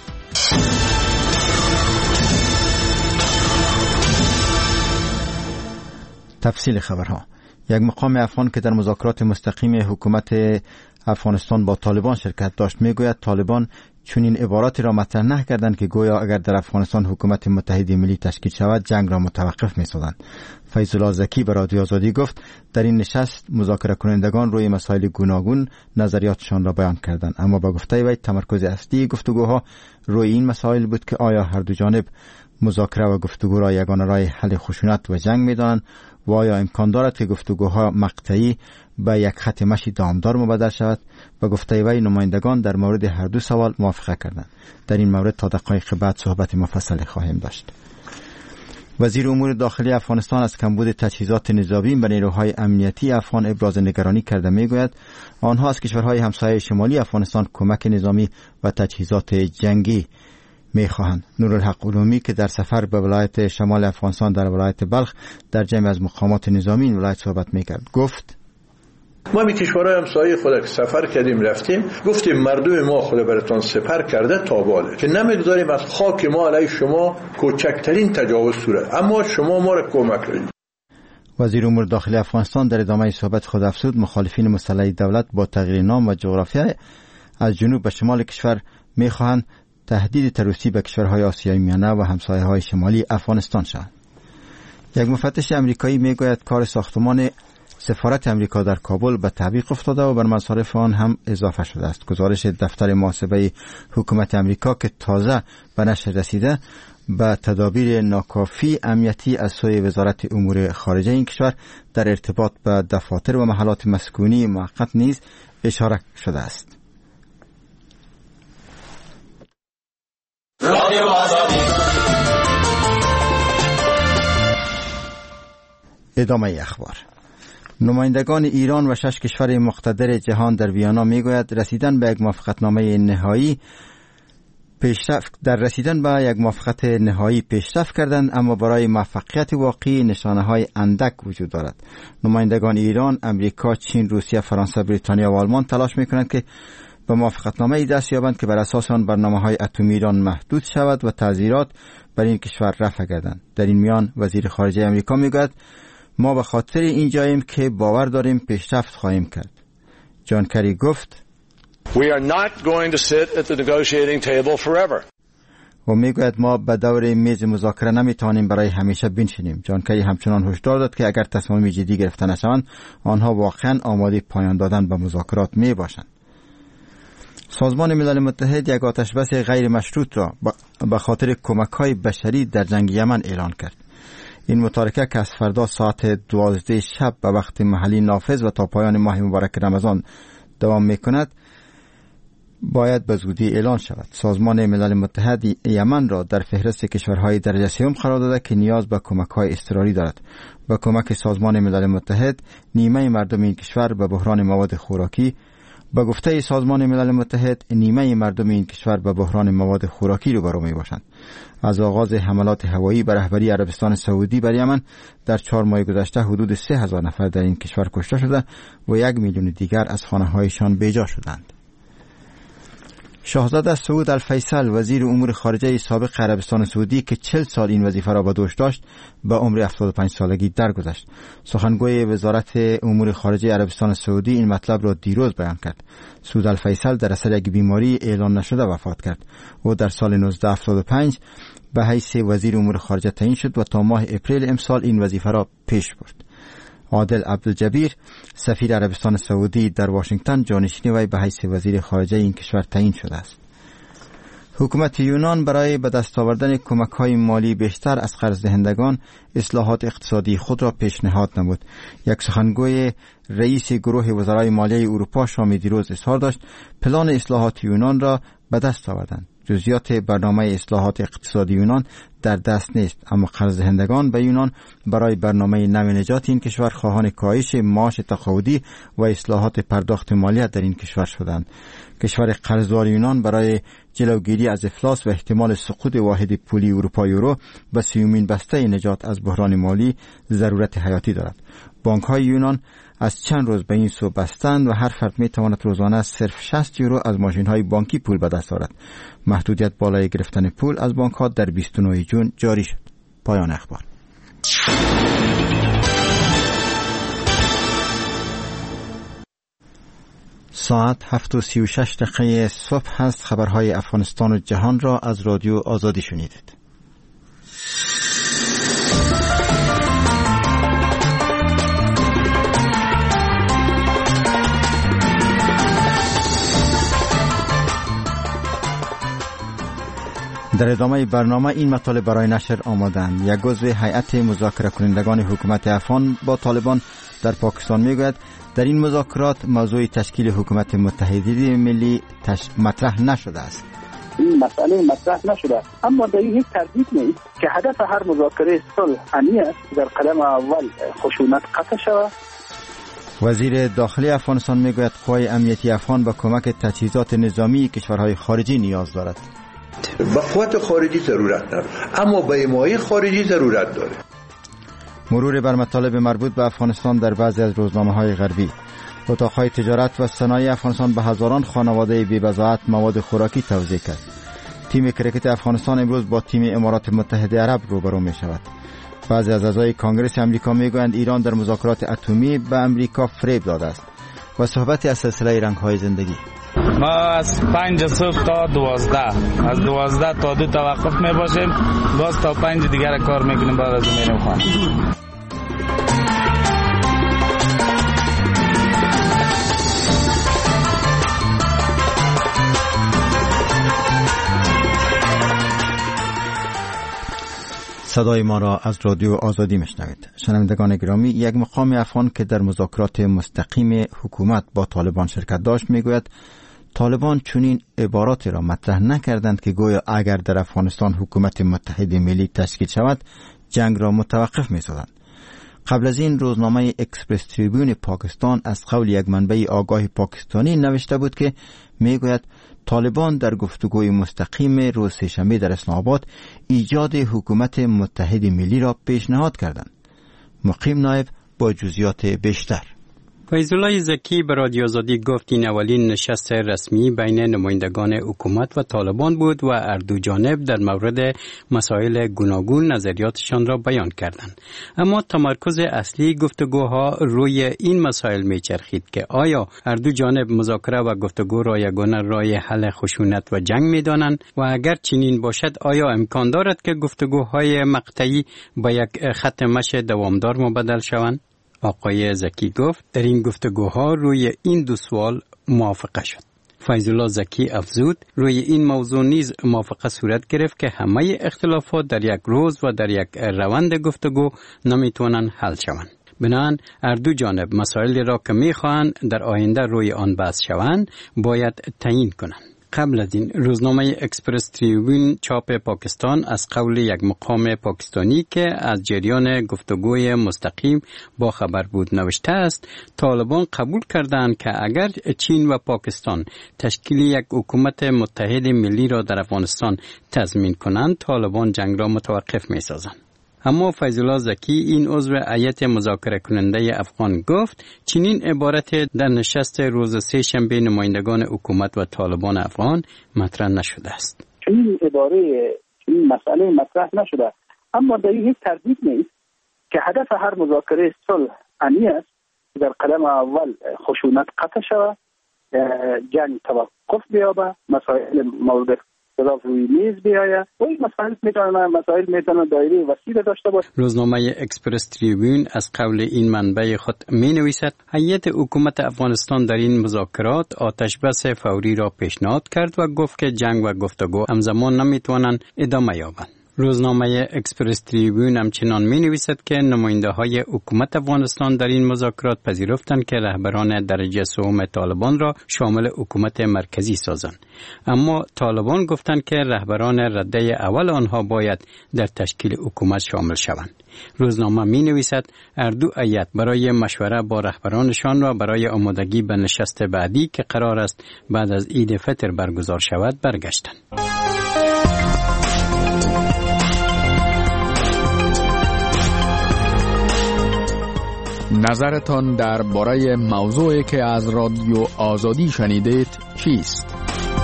Speaker 17: تفصیل خبرها. یک مقام افغان که در مذاکرات مستقیم حکومت افغانستان با طالبان شرکت داشت میگوید طالبان چنین عباراتی را مطرح نکردند که گویا اگر در افغانستان حکومت متحد ملی تشکیل شود جنگ را متوقف می‌سازند. فیض الله زکی به رادیو آزادی گفت در این نشست مذاکره کنندگان روی مسائل گوناگون نظریاتشان را بیان کردند اما با گفته وی تمرکز اصلی گفتگوها روی این مسائل بود که آیا هر دو جانب مذاکره و گفتگو را یگانه راه حل خشونت و جنگ می‌دانند و آیا امکان دارد که گفتگوها مقطعی به یک خط مشی دامدار مبدل شود. و گفته وی نمایندگان در مورد هر دو سوال موافقه کردند. در این مورد تا دقایق بعد صحبت مفصلی خواهیم داشت. وزیر امور داخلی افغانستان از کمبود تجهیزات نظامی به نیروهای امنیتی افغان ابراز نگرانی کرده میگوید آنها از کشورهای همسایه شمالی افغانستان کمک نظامی و تجهیزات جنگی میخواهند. نورالحق علومی که در سفر به ولایت شمال افغانستان در ولایت بلخ در جمع از مقامات نظامی این ولایت صحبت میکرد گفت
Speaker 2: ما به کشورهای همسایه خود که سفر کردیم رفتیم گفتیم مردم ما خود براتون سپر کرده تا باله که نمیگذاریم از خاک ما علیه شما کوچکترین تجاوز صورت اما شما ما را کمک کنید.
Speaker 17: وزیر امور داخلی افغانستان در ادامه صحبت خود افزود مخالفین مسلح دولت با تغییر نام و جغرافیای از جنوب به شمال کشور میخواهند تهدید تروریستی به کشورهای آسیای میانه و همسایه‌های شمالی افغانستان شود. یک مفتش امریکایی میگوید کار ساختمان سفارت امریکا در کابل به تعویق افتاده و بر مصارف آن هم اضافه شده است. گزارش دفتر محاسبه حکومت امریکا که تازه به نشر رسیده به تدابیر ناکافی امنیتی از سوی وزارت امور خارجه این کشور در ارتباط به دفاتر و محلات مسکونی موقت نیز اشاره شده است. ادامه اخبار. نمایندگان ایران و 6 کشور مقتدر جهان در ویانا میگوید رسیدن به یک موافقتنامه نهایی پیشرفت کردند اما برای موفقیت واقعی نشانه‌های اندک وجود دارد. نمایندگان ایران، امریکا، چین، روسیه، فرانسه، بریتانیا و آلمان تلاش میکنند که به موافقتنامه‌ای دست یابند که بر اساس آن برنامه‌های اتمی ایران محدود شود و تعزیرات بر این کشور رفع گردند. در این میان وزیر خارجه امریکا میگوید ما به خاطر اینجاییم که باور داریم پیشرفت خواهیم کرد. جان کری گفت
Speaker 3: We are not going to sit at the negotiating table forever.
Speaker 17: و میگوید ما به دور میز مذاکره نمیتوانیم برای همیشه بنشینیم. جان کری همچنان هشدار داد که اگر تصمیم جدی گرفته نشوند آنها واقعا آماده پایان دادن به مذاکرات می باشند. سازمان ملل متحد یک آتشبس غیر مشروط را به خاطر کمک‌های بشری در جنگ یمن اعلان کرد. این متارکه که از فردا ساعت 12 شب به وقت محلی نافذ و تا پایان ماه مبارک رمضان دوام می‌کند باید به زودی اعلان شود. سازمان ملل متحد یمن را در فهرست کشورهای درجه سوم قرار داده که نیاز به کمک‌های اضطراری دارد. با کمک سازمان ملل متحد نیمه مردم این کشور به بحران مواد خوراکی، به گفته سازمان ملل متحد نیمه مردم این کشور به بحران مواد خوراکی روبرو می باشند. از آغاز حملات هوایی به رهبری عربستان سعودی بر یمن در 4 ماه گذشته حدود 3000 نفر در این کشور کشته شده و 1 میلیون دیگر از خانه‌هایشان بیجا شدند. شاهزاده سعود الفیصل وزیر امور خارجه سابق عربستان سعودی که 40 سال این وظیفه را به دوش داشت به عمر 75 سالگی درگذشت. سخنگوی وزارت امور خارجه عربستان سعودی این مطلب را دیروز بیان کرد. سعود الفیصل در اثر یک بیماری اعلان نشده وفات کرد. او در سال 1975 به حیث وزیر امور خارجه تعیین شد و تا ماه اپریل امسال این وظیفه را پیش برد. عادل عبدالجبیر سفیر عربستان سعودی در واشنگتن جانشین وی به حیث وزیر خارجه این کشور تعیین شده است. حکومت یونان برای به دست آوردن کمک‌های مالی بیشتر از قرض دهندگان اصلاحات اقتصادی خود را پیشنهاد نمود. یک سخنگوی رئیس گروه وزرای مالیه اروپا شام دیروز اظهار داشت پلان اصلاحات یونان را به دست آوردند. جزئیات برنامه اصلاحات اقتصادی یونان در دست نیست، اما قرض دهندگان به یونان برای برنامه نو نجات این کشور خواهان کاهش معاش تقاعدی و اصلاحات پرداخت مالیات در این کشور شدند. کشور قرضدار یونان برای جلوگیری از افلاس و احتمال سقوط واحد پولی اروپا یورو به 30مین بسته نجات از بحران مالی ضرورت حیاتی دارد. بانک‌های یونان از چند روز به این سو بستند و هر فرد می تواند روزانه صرف 60 یورو از ماشین‌های بانکی پول به دست آورد. محدودیت بالای گرفتن پول از بانک‌ها در 29 جون جاری شد. پایان اخبار. ساعت 7:36 صبح هست. خبرهای افغانستان و جهان را از رادیو آزادی شنیدید. در ادامه برنامه این مطالب برای نشر آمادند. یک عضو هیئت مذاکره کنندگان حکومت افغان با طالبان در پاکستان میگوید در این مذاکرات موضوع تشکیل حکومت متحده ملی مطرح نشده است.
Speaker 4: این مسئله مطرح نشده، اما در این هیچ تردید نیست که هدف هر مذاکره صلح همی است در قدم اول خشونت قطع شود.
Speaker 17: وزیر داخلی افغانستان میگوید قوای امنیتی افغان به کمک تجهیزات نظامی کشورهای خارجی نیاز دارد.
Speaker 2: به قوت خارجی ضرورت نداره، اما به حمایت خارجی ضرورت داره.
Speaker 17: مرور بر مطالب مربوط به افغانستان در بعضی از روزنامه‌های غربی. اتاق‌های تجارت و صنایع افغانستان به هزاران خانواده بی‌بضاعت مواد خوراکی توزیع کرد. تیم کرکت افغانستان امروز با تیم امارات متحده عرب روبرو می‌شود. بعضی از اعضای کانگرس آمریکا می‌گویند ایران در مذاکرات اتمی به آمریکا فریب داده است. و صحبتی از سلسله رنگ‌های زندگی.
Speaker 18: ما از 5 صبح تا 12 از 12 تا 2 توقف می باشیم، باز تا 5 دیگر کار میکنیم، بعد از میریم خانه.
Speaker 17: صدای ما را از رادیو آزادی میشنوید. شنوندگان گرامی، یک مقام افغان که در مذاکرات مستقیم حکومت با طالبان شرکت داشت میگوید طالبان چنین عباراتی را مطرح نکردند که گویا اگر در افغانستان حکومت متحد ملی تشکیل شود جنگ را متوقف می‌سازند. قبل از این روزنامه اکسپرس تریبیون پاکستان از قول یک منبع آگاه پاکستانی نوشته بود که میگوید طالبان در گفتگوی مستقیم روز سه‌شنبه در اسلام آباد ایجاد حکومت متحد ملی را پیشنهاد کردند. مقیم نایب با جزئیات بیشتر.
Speaker 19: فیض‌الله زکی به رادیو آزادی گفت این اولین نشست رسمی بین نمایندگان حکومت و طالبان بود و هر دو جانب در مورد مسائل گوناگون نظریاتشان را بیان کردند. اما تمرکز اصلی گفتگوها روی این مسائل میچرخید که آیا هر دو جانب مذاکره و گفتگو را یگانه راه حل خشونت و جنگ می‌دانند و اگر چنین باشد آیا امکان دارد که گفتگوهای مقطعی به یک خط مشی دوامدار مبدل شوند؟ آقای زکی گفت در این گفتگوها روی این دو سوال موافقه شد. فیض‌الله زکی افزود روی این موضوع نیز موافقه صورت گرفت که همه اختلافات در یک روز و در یک روند گفتگو نمیتوانند حل شوند. بنابراین هر دو جانب مسائلی را که میخواهند در آینده روی آن بحث شوند باید تعیین کنند. قبل از این روزنامه اکسپرس تریبون چاپ پاکستان از قول یک مقام پاکستانی که از جریان گفتگوی مستقیم با خبر بود نوشته است طالبان قبول کردند که اگر چین و پاکستان تشکیل یک حکومت متحد ملی را در افغانستان تضمین کنند طالبان جنگ را متوقف می سازند. اما فیض‌الله زکی این عضو هیئت مذاکره کننده افغان گفت چنین عبارت در نشست روز سه شنبه نمایندگان حکومت و طالبان افغان مطرح نشده است.
Speaker 4: چنین عباره این مسئله مطرح نشده، اما در این هیچ تردید نیست که هدف هر مذاکره صلح آنی است در قدم اول خشونت قطع شود، جنگ توقف بیابد، مسائل مورد روی میز بیاید و این مسائل میتونه دایره وسیع داشته باشه.
Speaker 19: روزنامه اکسپرس تریبون از قول این منبع خود می نویسد هیئت حکومت افغانستان در این مذاکرات آتش بس فوری را پیشنهاد کرد و گفت که جنگ و گفتگو همزمان نمیتوانند ادامه یابند. روزنامه اکسپرس تریبون همچنان می نویسد که نماینده های حکومت افغانستان در این مذاکرات پذیرفتند که رهبران درجه سوم طالبان را شامل حکومت مرکزی سازند. اما طالبان گفتند که رهبران رده اول آنها باید در تشکیل حکومت شامل شوند. روزنامه می نویسد هر دو هیئت برای مشوره با رهبرانشان و برای آمادگی به نشست بعدی که قرار است بعد از عید فطر برگزار شود برگشتند.
Speaker 20: نظرتان درباره موضوعی که از رادیو آزادی شنیدید چیست؟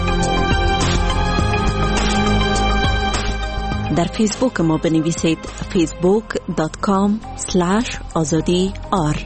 Speaker 21: در فیسبوک ما بنویسید facebook.com/azadi.r.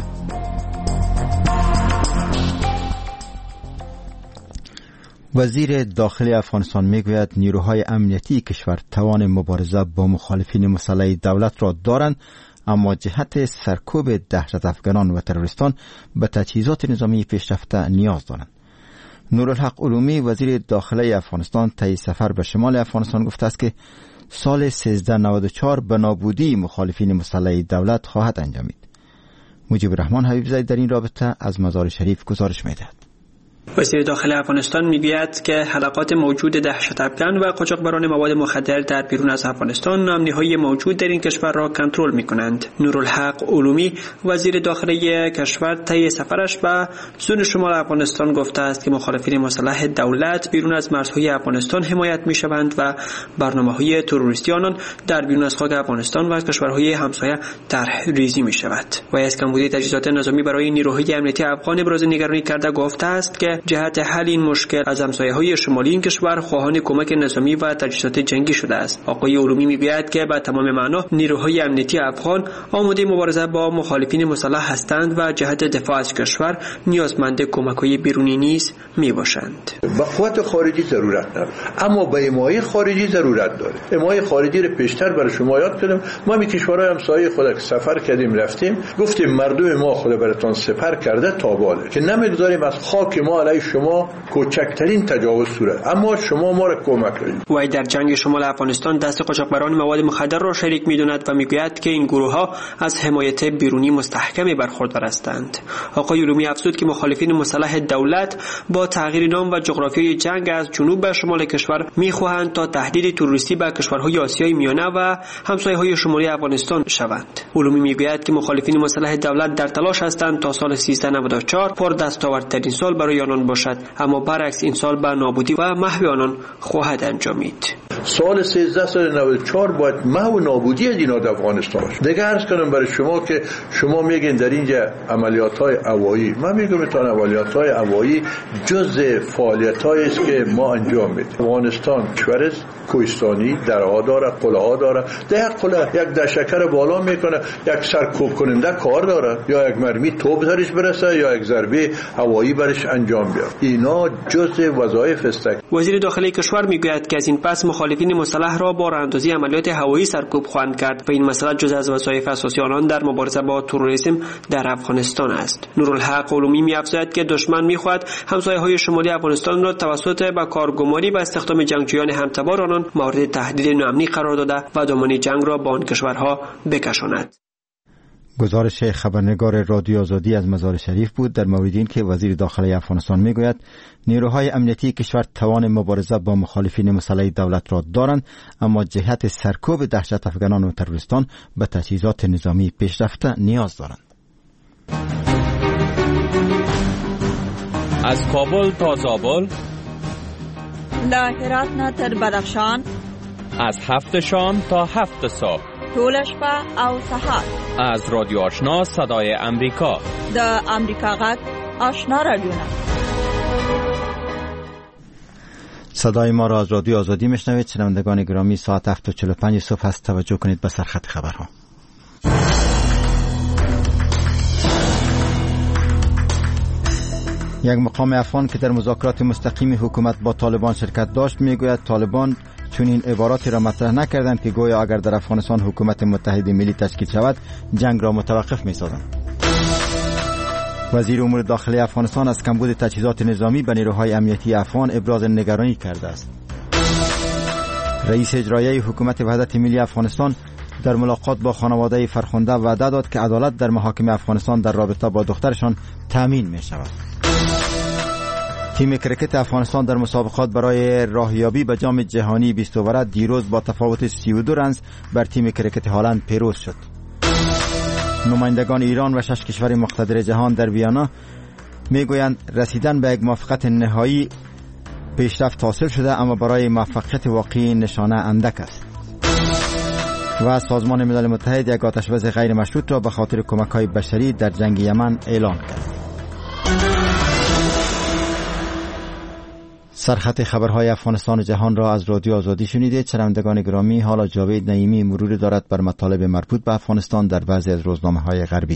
Speaker 17: وزیر داخلی افغانستان میگوید نیروهای امنیتی کشور توان مبارزه با مخالفین مسلح دولت را دارند، اما جهت سرکوب دهشت افغانان و تروریستان به تجهیزات نظامی پیشرفته نیاز دارند. نورالحق علومی وزیر داخلی افغانستان طی سفر به شمال افغانستان گفته است که سال 1394 به نابودی مخالفین مسلح دولت خواهد انجامید. مجیب الرحمن حبیبزاده در این رابطه از مزار شریف گزارش می‌دهد.
Speaker 10: وزیر داخلی افغانستان میگوید که حلقات موجود دهشت افکن و قاچاقبران مواد مخدر در بیرون از افغانستان امنی‌های موجود در این کشور را کنترل می‌کنند. نورالحق علومی وزیر داخلی کشور طی سفرش به زون شمال افغانستان گفته است که مخالفین مسلح دولت بیرون از مرزهای افغانستان حمایت می‌شوند و برنامه‌های تروریستی آنان در بیرون از خاک افغانستان و کشورهای همسایه طرح ریزی می‌شود. و از کمبودی تجهیزات نظامی برای نیروهای امنیتی افغان ابراز نگرانی کرده گفته است که جهت حل این مشکل از همسایه‌های شمالی این کشور خواهان کمک نظامی و تجهیزات جنگی شده است. آقای علومی میگوید که به تمام معنا نیروهای امنیتی افغان آماده مبارزه با مخالفین مسلح هستند و جهت دفاع از کشور نیازمند کمک‌های بیرونی نیز میباشند.
Speaker 2: با قوت خارجی ضرورت نداره، اما به حمایت خارجی ضرورت داره. حمایت خارجی رو پیشتر برای شما یاد کردم. ما می کشورهای همسایه خود سفر کردیم، رفتیم، گفتیم مردم ما خود براتون سپر کرده تا باله که نمیگذاریم از خاک ما علیه شما کوچکترین تجاوز صورت، اما شما ما را کمک کنید.
Speaker 10: وی در جنگ شمال افغانستان دست قاچاقبران مواد مخدر را شریک می‌داند و میگوید که این گروه‌ها از حمایت بیرونی مستحکمی برخوردار هستند. آقای علومی افزود که مخالفین مسلح دولت با تغییر نام و جغرافیای جنگ از جنوب به شمال کشور می‌خواهند تا تهدید تروریستی به کشورهای آسیای میانه و همسایه‌های شمالی افغانستان شوند. علومی میگوید که مخالفین مسلح دولت در تلاش هستند تا سال 1394 پر دستاوردترین سال برای آنان باشد، اما برعکس این سال به نابودی و محو آنان خواهد انجامید.
Speaker 2: سال 1394 باید محو نابودی اینا در افغانستان باشه. دیگه عرض کنم برای شما که شما میگین در اینجا عملیات‌های هوایی، من میگم میتونه عملیات‌های هوایی جزء فعالیت‌هایی است که ما انجام میدیم. افغانستان کشور کوهستانی، درها داره، قله‌ها داره. در قله یک دشکر بالا میکنه، یک سرکوب کننده کار داره، یا یک مرمی توپ درش برسه یا یک ضربه هوایی برش انجام بیاره. اینا جزء وظایف است.
Speaker 10: وزیر داخلی کشور میگوید که از این پس مخالفین مسلح را با راهاندازی عملیات هوایی سرکوب خواهند کرد و این مسئله جزء از وظایف اساسی آنان در مبارزه با تروریسم در افغانستان است. نورالحق علومی می‌افزاید که دشمن می‌خواهد همسایه‌های شمالی افغانستان را توسط به کارگماری و استخدام جنگجویان همتبار آنان مورد تهدید ناامنی قرار داده و دامن جنگ را با آن کشورها بکشاند.
Speaker 17: گزارش خبرنگار رادیو آزادی از مزار شریف بود در مورد این که وزیر داخلی افغانستان میگوید نیروهای امنیتی کشور توان مبارزه با مخالفین مسلح دولت را دارند، اما جهت سرکوب دهشت افغانان و تروریستان به تجهیزات نظامی پیشرفته نیاز دارند.
Speaker 7: از کابل تا زابل،
Speaker 21: له هرات نه تر بدخشان،
Speaker 7: از 7 شام تا 7 صبح،
Speaker 21: ټول شپه او سهار،
Speaker 7: از رادیو آشنا صدای امریکا،
Speaker 21: د امریکا غږ آشنا رادیو.
Speaker 17: صدای ما را از رادیو آزادی میشنوید. شنوندگان گرامی، ساعت 7:45 صبح است. توجه کنید به سرخط خبرها. یک مقام افغان که در مذاکرات مستقیم حکومت با طالبان شرکت داشت میگوید طالبان چون این عباراتی را مطرح نکردند که گویا اگر در افغانستان حکومت متحد ملی تشکیل شود جنگ را متوقف می‌سازند. وزیر امور داخلی افغانستان از کمبود تجهیزات نظامی به نیروهای امنیتی افغان ابراز نگرانی کرده است. رئیس اجرایی حکومت وحدت ملی افغانستان در ملاقات با خانواده فرخنده وعده داد که عدالت در محاکم افغانستان در رابطه با دخترشان تامین می شود. تیم کرکت افغانستان در مسابقات برای راهیابی به جام جهانی 20 اوره دیروز با تفاوت 32 رنز بر تیم کرکت هلند پیروز شد. نمایندگان ایران و 6 کشور مقتدر جهان در ویانا میگویند رسیدن به یک موافقت نهایی پیشرفت حاصل شده، اما برای موفقیت واقعی نشانه اندک است. و سازمان ملل متحد یک آتشبس غیر مشروط را به خاطر کمک‌های بشری در جنگ یمن اعلان کرد. سرخط خبرهای افغانستان و جهان را از رادیو آزادی شنیدید. شنوندگان گرامی، حالا جاوید نعیمی مروری دارد بر مطالب مربوط به افغانستان در بعضی از روزنامه‌های غربی.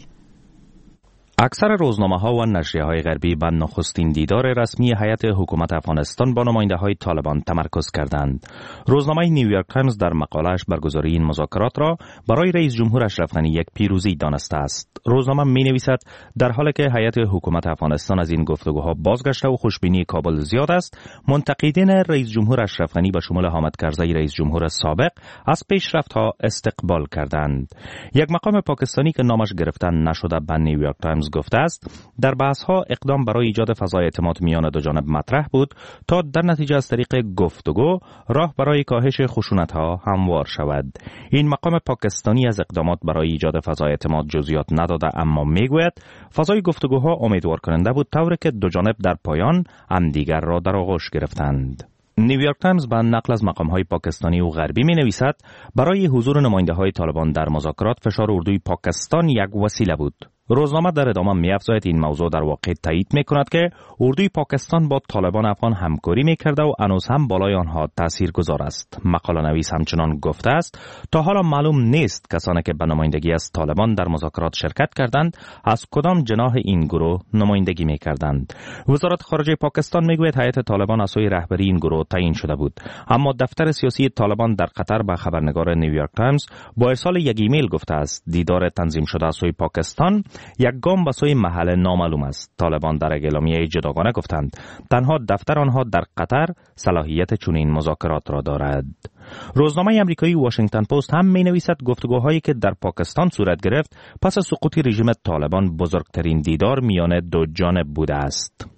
Speaker 22: اکثر روزنامه‌ها و نشریه‌های غربی به نخستین دیدار رسمی هیئت حکومت افغانستان با نماینده‌های طالبان تمرکز کردند. روزنامه نیویورک تایمز در مقاله‌اش برگزاری این مذاکرات را برای رئیس جمهور اشرف غنی یک پیروزی دانسته است. روزنامه می‌نویسد در حالی که هیئت حکومت افغانستان از این گفتگوها بازگشته و خوشبینی کابل زیاد است، منتقدین رئیس جمهور اشرف غنی به شمول حامد کرزی رئیس جمهور سابق از پیشرفت‌ها استقبال کردند. یک مقام پاکستانی که نامش گرفته نشده به نیویورک تایمز گفته است در بحث‌ها اقدام برای ایجاد فضای اعتماد میان دو جانب مطرح بود تا در نتیجه از طریق گفتگو راه برای کاهش خشونت‌ها هموار شود. این مقام پاکستانی از اقدامات برای ایجاد فضای اعتماد جزئیات نداده، اما میگوید فضای گفتگوها امیدوار کننده بود، طوری که دو جانب در پایان همدیگر را در آغوش گرفتند. نیویورک تایمز به نقل از مقام‌های پاکستانی و غربی می‌نویسد برای حضور نماینده‌های طالبان در مذاکرات فشار اردوی پاکستان یک وسیله بود. روزنامه در ادامه می‌افزاید این موضوع در واقع تایید می‌کند که اردوی پاکستان با طالبان افغان همکاری می‌کرده و هنوز هم بالای آنها تاثیرگذار است. مقاله نویس همچنان گفته است تا حالا معلوم نیست کسانی که به نمایندگی از طالبان در مذاکرات شرکت کردند از کدام جناح این گروه نمایندگی می‌کردند. وزارت خارجه پاکستان می‌گوید هیئت طالبان از سوی رهبری این گروه تعیین شده بود، اما دفتر سیاسی طالبان در قطر به خبرنگار نیویورک تایمز با ارسال یک ایمیل گفته است دیدار تنظیم شده از سوی پاکستان یک گام به سوی محل نامعلوم است. طالبان در اعلامیه جداگانه گفتند تنها دفتر آنها در قطر صلاحیت چنین مذاکرات را دارد. روزنامه آمریکایی واشنگتن پست هم می‌نویسد گفتگوهایی که در پاکستان صورت گرفت پس از سقوط رژیم طالبان بزرگترین دیدار میان دو جانب بوده است.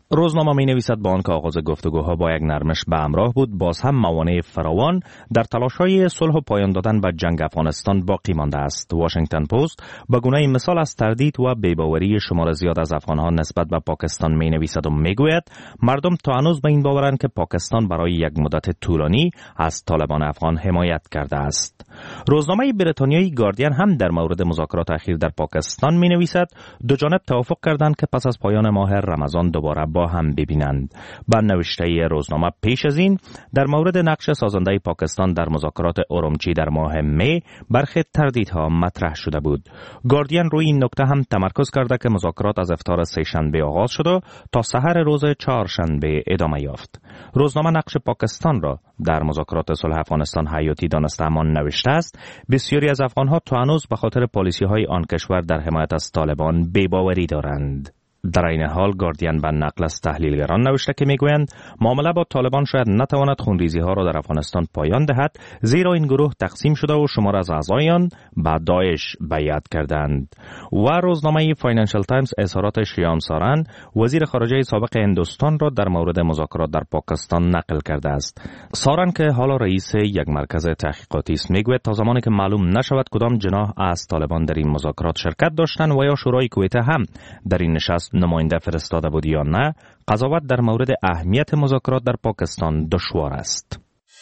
Speaker 22: روزنامه می نویسد با آنکه آغاز گفتگوها با یک نرمش به همراه بود، باز هم موانع فراوان در تلاش‌های صلح و پایان دادن به جنگ افغانستان باقی مانده است. واشنگتن پست به گونه مثال از تردید و بی‌باوری شمار زیاد از افغان‌ها نسبت به پاکستان می نویسد و می گوید مردم تا هنوز به این باورند که پاکستان برای یک مدت طولانی از طالبان افغان حمایت کرده است. روزنامه بریتانیایی گاردین هم در مورد مذاکرات اخیر در پاکستان می نویسد دو جانب توافق کردند که پس از پایان ماه رمضان دوباره با هم ببینند. با نوشته روزنامه پیش از این در مورد نقش سازنده پاکستان در مذاکرات اورمچی در ماه می برخی تردیدها مطرح شده بود. گاردین روی این نکته هم تمرکز کرده که مذاکرات از افطار سه‌شنبه آغاز شد و تا سحر روز چهارشنبه ادامه یافت. روزنامه نقش پاکستان را در مذاکرات صلح افغانستان حیاتی دانسته اما نوشته است بسیاری از افغانها تا هنوز به خاطر پالیسی‌های آن کشور در حمایت از طالبان بی‌باوری دارند. در این حال گاردین به نقل از تحلیلگران نوشته که میگویند معامله با طالبان شاید نتواند خونریزی‌ها را در افغانستان پایان دهد، زیرا این گروه تقسیم شده و شمار از اعضایان به داعش بیعت کردند. و روزنامه فاینانشل تایمز اظهارات شیام سارن وزیر خارجه سابق هندوستان را در مورد مذاکرات در پاکستان نقل کرده است. سارن که حالا رئیس یک مرکز تحقیقاتی است میگوید تا زمانی که معلوم نشود کدام جناح از طالبان در این مذاکرات شرکت داشتند و یا شورای کویت هم در این نشست نماینده فرستاده بود یا نه، قضاوت در مورد اهمیت مذاکرات در پاکستان دشوار است.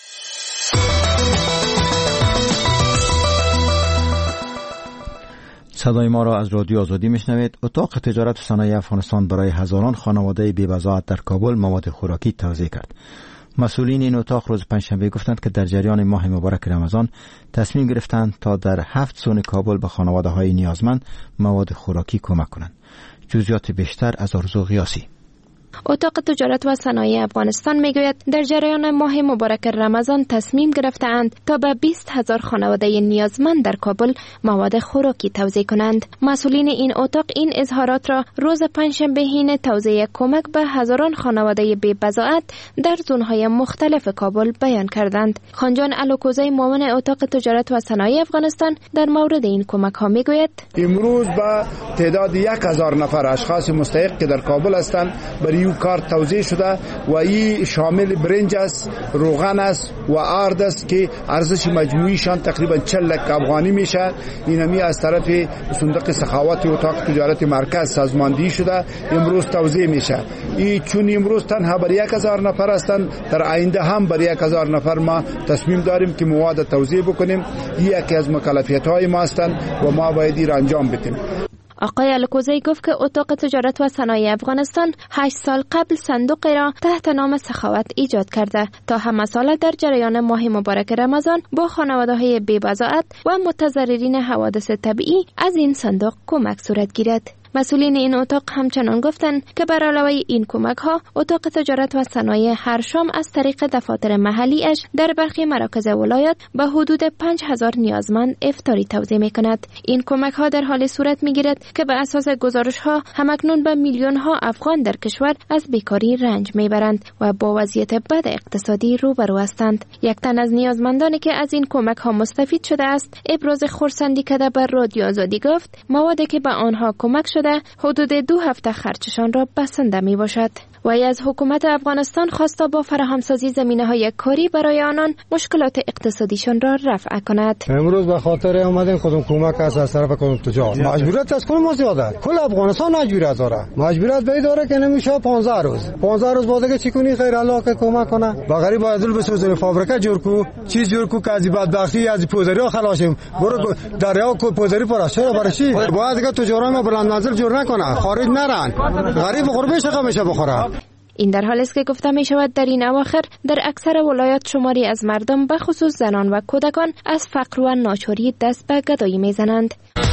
Speaker 17: صدای ما را از رادیو آزادی میشنوید. اتاق تجارت و صنایع افغانستان برای هزاران خانواده بی‌بضاعت در کابل مواد خوراکی توزیع کرد. مسئولین این اتاق روز پنجشنبه گفتند که در جریان ماه مبارک رمضان تصمیم گرفتند تا در 7 زون کابل به خانواده‌های نیازمند مواد خوراکی کمک کنند. جزئیات بیشتر از آرزو غیاسی.
Speaker 5: اتاق تجارت و صنایع افغانستان میگوید در جریان ماه مبارک رمضان تصمیم گرفته‌اند تا به 20,000 خانواده نیازمند در کابل مواد خوراکی توزیع کنند. مسئولین این اتاق این اظهارات را روز پنجشنبه حین توزیع کمک به هزاران خانواده بی‌بضاعت در زون‌های مختلف کابل بیان کردند. خانجان الوکوزی معاون اتاق تجارت و صنایع افغانستان در مورد این کمک‌ها میگوید
Speaker 9: امروز با تعداد 1000 نفر اشخاص مستحق که در کابل هستند برای کار توزیع شده و این شامل برنج است، روغن است و آرد است که ارزش مجموعیشان تقریبا 40 لک افغانی میشه. اینمی از طرف صندوق سخاوت اتاق تجارت مرکز سازماندهی شده امروز توزیع میشه. این چون امروز تنها برای 1000 نفر هستند، در آینده هم برای 1000 نفر ما تصمیم داریم که مواد توزیع بکنیم. یکی از مکلفیت‌های ما هستند و ما باید این را انجام بدیم.
Speaker 5: آقای الکوزی گفت که اتاق تجارت و صنایع افغانستان 8 سال قبل صندوقی را تحت نام سخاوت ایجاد کرده تا همه ساله در جریان ماه مبارک رمضان با خانواده‌های بی‌بضاعت و متضررین حوادث طبیعی از این صندوق کمک صورت گیرد. مسئولین این اتاق همچنان گفتند که بر علاوه این کمک‌ها اتاق تجارت و صنایع هر شام از طریق دفاتر محلی‌اش در برخی مراکز ولایت به حدود 5000 نیازمند افطاری توزیع می‌کند. این کمک‌ها در حال صورت می‌گیرد که به اساس گزارش‌ها همکنون به میلیون‌ها افغان در کشور از بیکاری رنج می‌برند و با وضعیت بد اقتصادی روبرو هستند. یک تن از نیازمندانی که از این کمک‌ها مستفید شده است ابراز خرسندی کرده بر رادیو آزادی گفت موادی که به آنها کمک شده حدود 2 هفته خرچشان را بسنده می باشد. و از حکومت افغانستان خواسته با فراهمسازی زمینه‌های کاری برای آنان مشکلات اقتصادیشان را رفع کند.
Speaker 23: امروز به خاطر اومدن کدوم کمک از طرف کدوم تجار مجبوریت از کل ما زیاده، کل افغانستان مجبوریت داره، مجبوریت به داره که نمیشه 15 روز بعد که چی کنی خیر الله که کمک کنه. با غریب باید دل بسوزن فابریکه جور کو، چیز جور کو که از بدبختی از پوزری خلاصیم. برو دریا کو پوزری پر چرا برای چی؟ باید که تجارا ما بلند منزل جور نکنه، خارج نرن، غریب غربه شقه میشه بخوره.
Speaker 5: این در حالی است که گفته می شود در این اواخر در اکثر ولایات شماری از مردم به خصوص زنان و کودکان از فقر و ناچاری دست به گدایی می زنند.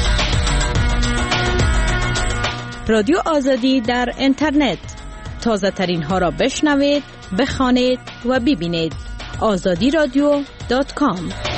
Speaker 21: رادیو آزادی در اینترنت، تازه ترین ها را بشنوید، بخوانید و ببینید. azadiradio.com.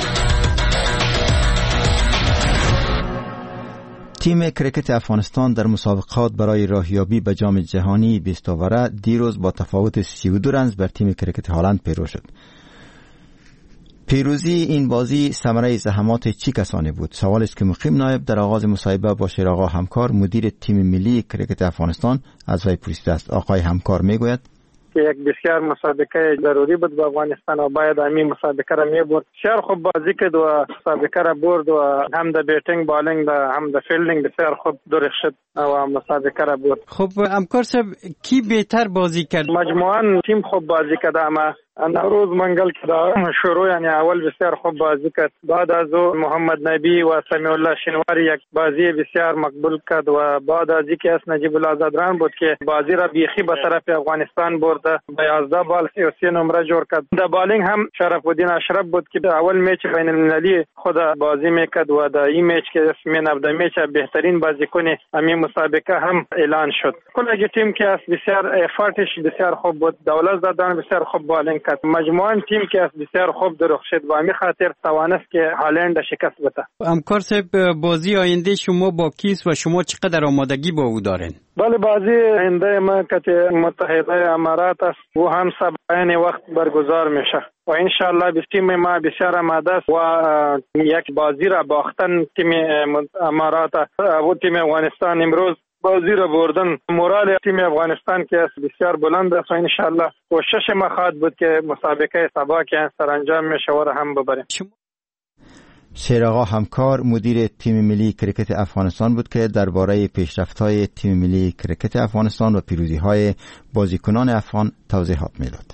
Speaker 17: تیم کرکت افغانستان در مسابقات برای راهیابی به جام جهانی 20 اوره دیروز با تفاوت 32 رنز بر تیم کرکت هلند پیرو شد. پیروزی این بازی ثمره زحمات چی کسانی بود؟ سوال است که مقیم نایب در آغاز مصاحبه با شیرآقا همکار مدیر تیم ملی کرکت افغانستان از وی پرسیده است. آقای همکار میگوید
Speaker 8: یک بسیار مسابقه ضروری بود با افغانستان و باید همین مسابقه را میبرد. بسیار خوب بازی کرد و مسابقه را برد و هم د بیټینګ بالینګ هم د فیلډینګ بسیار خوب درخشید و مسابقه را برد.
Speaker 19: خب همکار صاحب کی بهتر بازی کرد؟
Speaker 8: مجموعاً تیم خوب بازی کرد اما نوروز منگل که شروع یعنی اول بسیار خوب بازی کرد. بعد از او محمد نبی و سمیع الله شنواری یک بازی بسیار مقبول کرد و بعد از اینکه اس نجیب الله زادران بود که بازی را بیخی به طرف افغانستان برد با 11 بال 33 نمره جوړ کرد. د بالینگ هم شرف الدین اشرف بود که اول میچ بین المللی خود بازی میکرد و در این میچ که اسمین اف د میچ بهترین بازیکن همین مسابقه هم اعلان شد. کل تیم که اس بسیار افارتش بسیار خوب بود. دولت زادران بسیار خوب بالینگ مجموعاً تیم که از بسیار خوب درخشید و همین خاطر توانست که هالند شکست بده.
Speaker 19: همکار صاحب بازی آینده شما با کیست و شما چقدر آمادگی با او دارین؟
Speaker 8: بله بازی آینده ما که متحده امارات است و هم سبعین وقت برگزار میشه و انشالله به تیم ما بسیار آماده است و یک بازی را باختن تیم امارات و تیم افغانستان امروز بازی را بردن. مورال تیم افغانستان که بسیار بلند است و انشالله کوشش ما خواهد بود که مسابقه سبا که سرانجام میشه و هم ببریم.
Speaker 17: شیرآقا همکار مدیر تیم ملی کرکت افغانستان بود که درباره پیشرفت‌های تیم ملی کرکت افغانستان و پیروزی‌های بازیکنان افغان توضیحات می‌داد.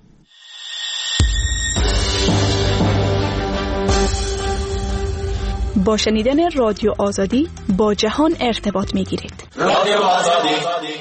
Speaker 11: با شنیدن رادیو آزادی با جهان ارتباط می‌گیرید. رادیو آزادی.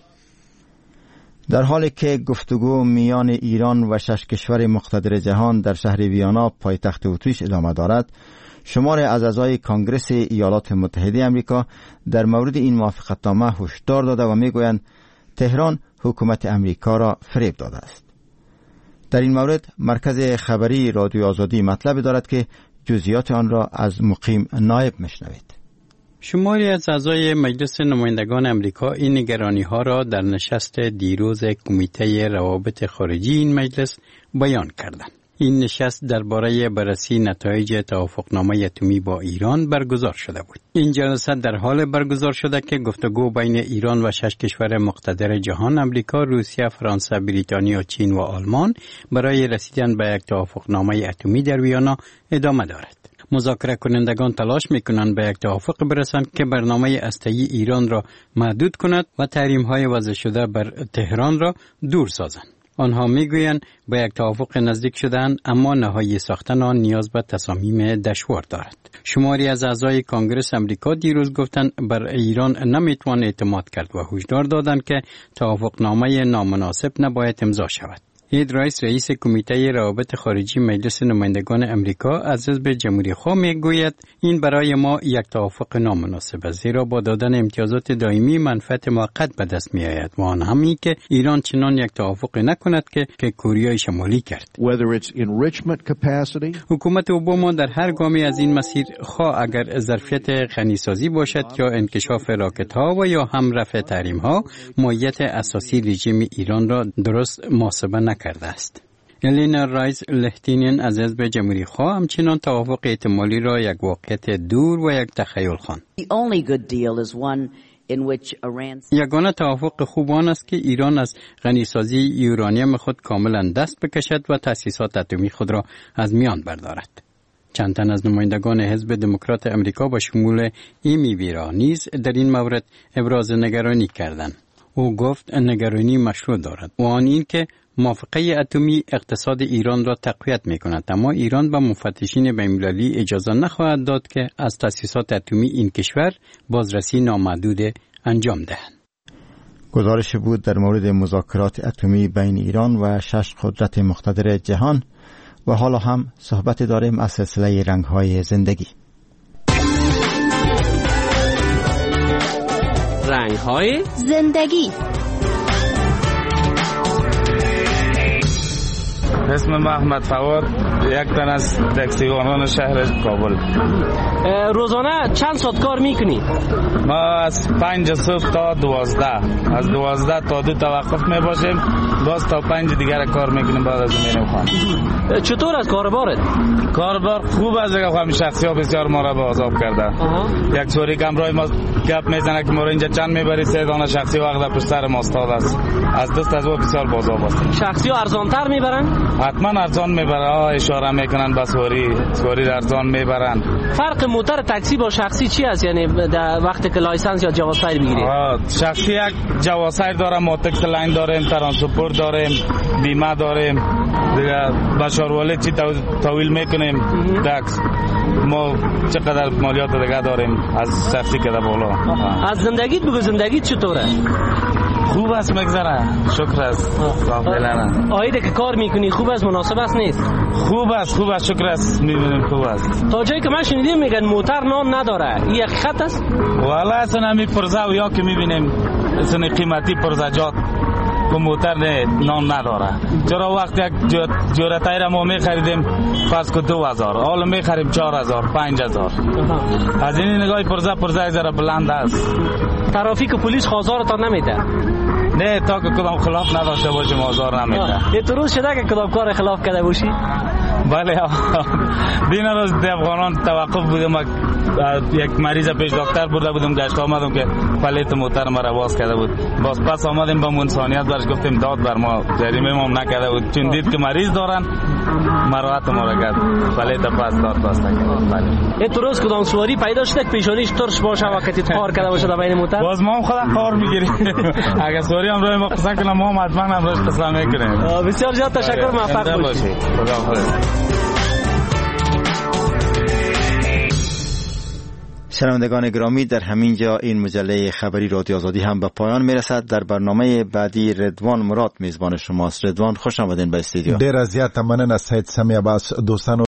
Speaker 17: در حالی که گفتگو میان ایران و 6 کشور مقتدر جهان در شهر ویانا پایتخت اتریش ادامه دارد، شماری از اعضای کانگرس ایالات متحده آمریکا در مورد این موافقتنامه هشدار داده و میگویند تهران حکومت آمریکا را فریب داده است. در این مورد مرکز خبری رادیو آزادی مطلب دارد که جزئیات آن را از مقیم نایب میشنوید.
Speaker 19: شماری از اعضای مجلس نمایندگان امریکا این نگرانی‌ها را در نشست دیروز کمیته روابط خارجی این مجلس بیان کردند. این نشست درباره بررسی نتایج توافقنامه اتمی با ایران برگزار شده بود. این جلسه در حال برگزار شده که گفتگو بین ایران و 6 کشور مقتدر جهان امریکا، روسیه، فرانسه، بریتانیا، چین و آلمان برای رسیدن به یک توافقنامه اتمی در ویانا ادامه دارد. مذاکره کنندگان تلاش میکنند به یک توافق برسند که برنامه هسته‌ای ایران را محدود کند و تحریم‌های وضع شده بر تهران را دور سازند. آنها میگویند به یک توافق نزدیک شدند اما نهایی ساختن آن نیاز به تصامیم دشوار دارد. شماری از اعضای کانگرس امریکا دیروز گفتند بر ایران نمیتوان اعتماد کرد و هشدار دادند که توافقنامه نامناسب نباید امضا شود. اید رئیس کمیته روابط خارجی مجلس نمایندگان امریکا از حزب جمهوری خواه میگوید این برای ما یک توافق نامناسب است، زیرا با دادن امتیازات دائمی منفعت موقت به دست می آید و آن همین که ایران چنان یک توافق نکند که کوریای شمالی کرد. حکومت اوباما در هر گامی از این مسیر، خواه اگر ظرفیت غنیسازی باشد یا انکشاف راکت ها و یا هم رفع تحریم ها، ماهیت اساسی رژیم ایران را درست محاسبه کرده است. الینا رایس لهتینین از حزب جمهوری خواه همچنان توافق احتمالی را یک واقعیت دور و یک تخیل خواند. یگانه توافق خوب آن است که ایران از غنیسازی یورانیم خود کاملا دست بکشد و تأسیسات اتمی خود را از میان بردارد. چند تن از نمایندگان حزب دموکرات امریکا با شمول ایمی ویرا نیز در این مورد ابراز نگرانی کردند. او گفت نگرانی مشروع دارد و آن این که موافقه اتمی اقتصاد ایران را تقویت می کند، اما ایران به مفتشین بین‌المللی اجازه نخواهد داد که از تأسیسات اتمی این کشور بازرسی نامحدود انجام دهند.
Speaker 17: گزارش بود در مورد مذاکرات اتمی بین ایران و 6 قدرت مقتدر جهان. و حالا هم صحبت داریم از سلسله رنگ‌های زندگی.
Speaker 7: رنگ‌های
Speaker 21: زندگی.
Speaker 18: اسم محمد فواد، یک تن از تاکسیوانان شهر کابل.
Speaker 6: روزانه چند ساعت کار میکنی؟
Speaker 18: ما از 5 صبح تا 12، از 12 تا 2 توقف میباشیم، باز تا 5 دیگر کار میکنیم، بعد از میریم خانه.
Speaker 6: چطور از کاربارت؟
Speaker 18: کاربار خوب از همین شخصی ها بسیار ما را به عذاب کرده. یک چوری کمرای ما گپ میزنه که ما را اینجا چند میبری، 3 دانه شخصی وقت پشت سر ما استاد است. از دست از او بسیار به عذاب است.
Speaker 6: شخصی ها ارزانتر میبرن؟
Speaker 18: حتما ارزان میبره، اشاره میکنن به سواری ارزان میبرن.
Speaker 6: فرق موتر تاکسی با شخصی چی است؟ یعنی در وقتی که لایسنس یا جواز سیر میگیری؟
Speaker 18: شخصی یک جواز سیر داره، ما تکس لاین داریم، ترانسپورت داریم، بیمه داریم، دیگه بشاروالی چی تحویل میکنیم، تکس ما چقدر مالیات دیگه داریم از شخصی که در بالا.
Speaker 6: از زندگیت بگو، زندگیت چطوره؟
Speaker 18: خوب است، میگذره، شکر است.
Speaker 6: آیده که کار میکنی خوب است، مناسب است نیست؟
Speaker 18: خوب است، شکر است، میبینیم خوب است.
Speaker 6: تا جایی که من شنیدم میگن موتر نام نداره، این حقیقت است؟
Speaker 18: والا اصلا همی پرزه و یا که میبینیم اصلا قیمتی پرزجات که موتر نام نداره. چرا وقت یک جوره تایر ما میخریدیم فرض که 2000، حالا میخریم 4000 5000. از این نگاه پرزه زره بلند است.
Speaker 6: ترافیک و پلیس خازار تا نمیده؟
Speaker 18: نه، تا که کدام خلاف نداشته باشیم آزار نمیده.
Speaker 6: یه تو روز شده که کدام کار خلاف کرده باشی؟
Speaker 18: بله، دین روز در افغانان توقف بودم، یک مریض پیش دکتر برده بودم، گشت آمدم که پلیت موتر ما رواز کرده بود. باز پس آمدیم با منسانیت برش گفتیم داد بر ما، جریمه ما نکرده بود، چون دید که مریض دارن مراحت ما را کرد، پلیت پس داد بسته کرد.
Speaker 6: بله. تو روز کدام سواری پیدا شده که پیشانیش ترش باشه وقتی کار کرده باشه در بین موتر؟
Speaker 18: باز ما هم خودم کار میگیریم. اگه سواری هم روی ما قصه کنم ما هم حتما هم روش قصه میکنیم.
Speaker 6: بسیار زیاد تشکر، موفق باشید.
Speaker 18: خدا حافظ.
Speaker 17: شنوندگان گرامی، در همین جا این مجله خبری رادیو آزادی هم به پایان میرسد. در برنامه بعدی رضوان مراد میزبان شماست. رضوان، خوش آمدین به استودیو.
Speaker 1: ډیر زیات مننه سید سمیع عباس. دوستانو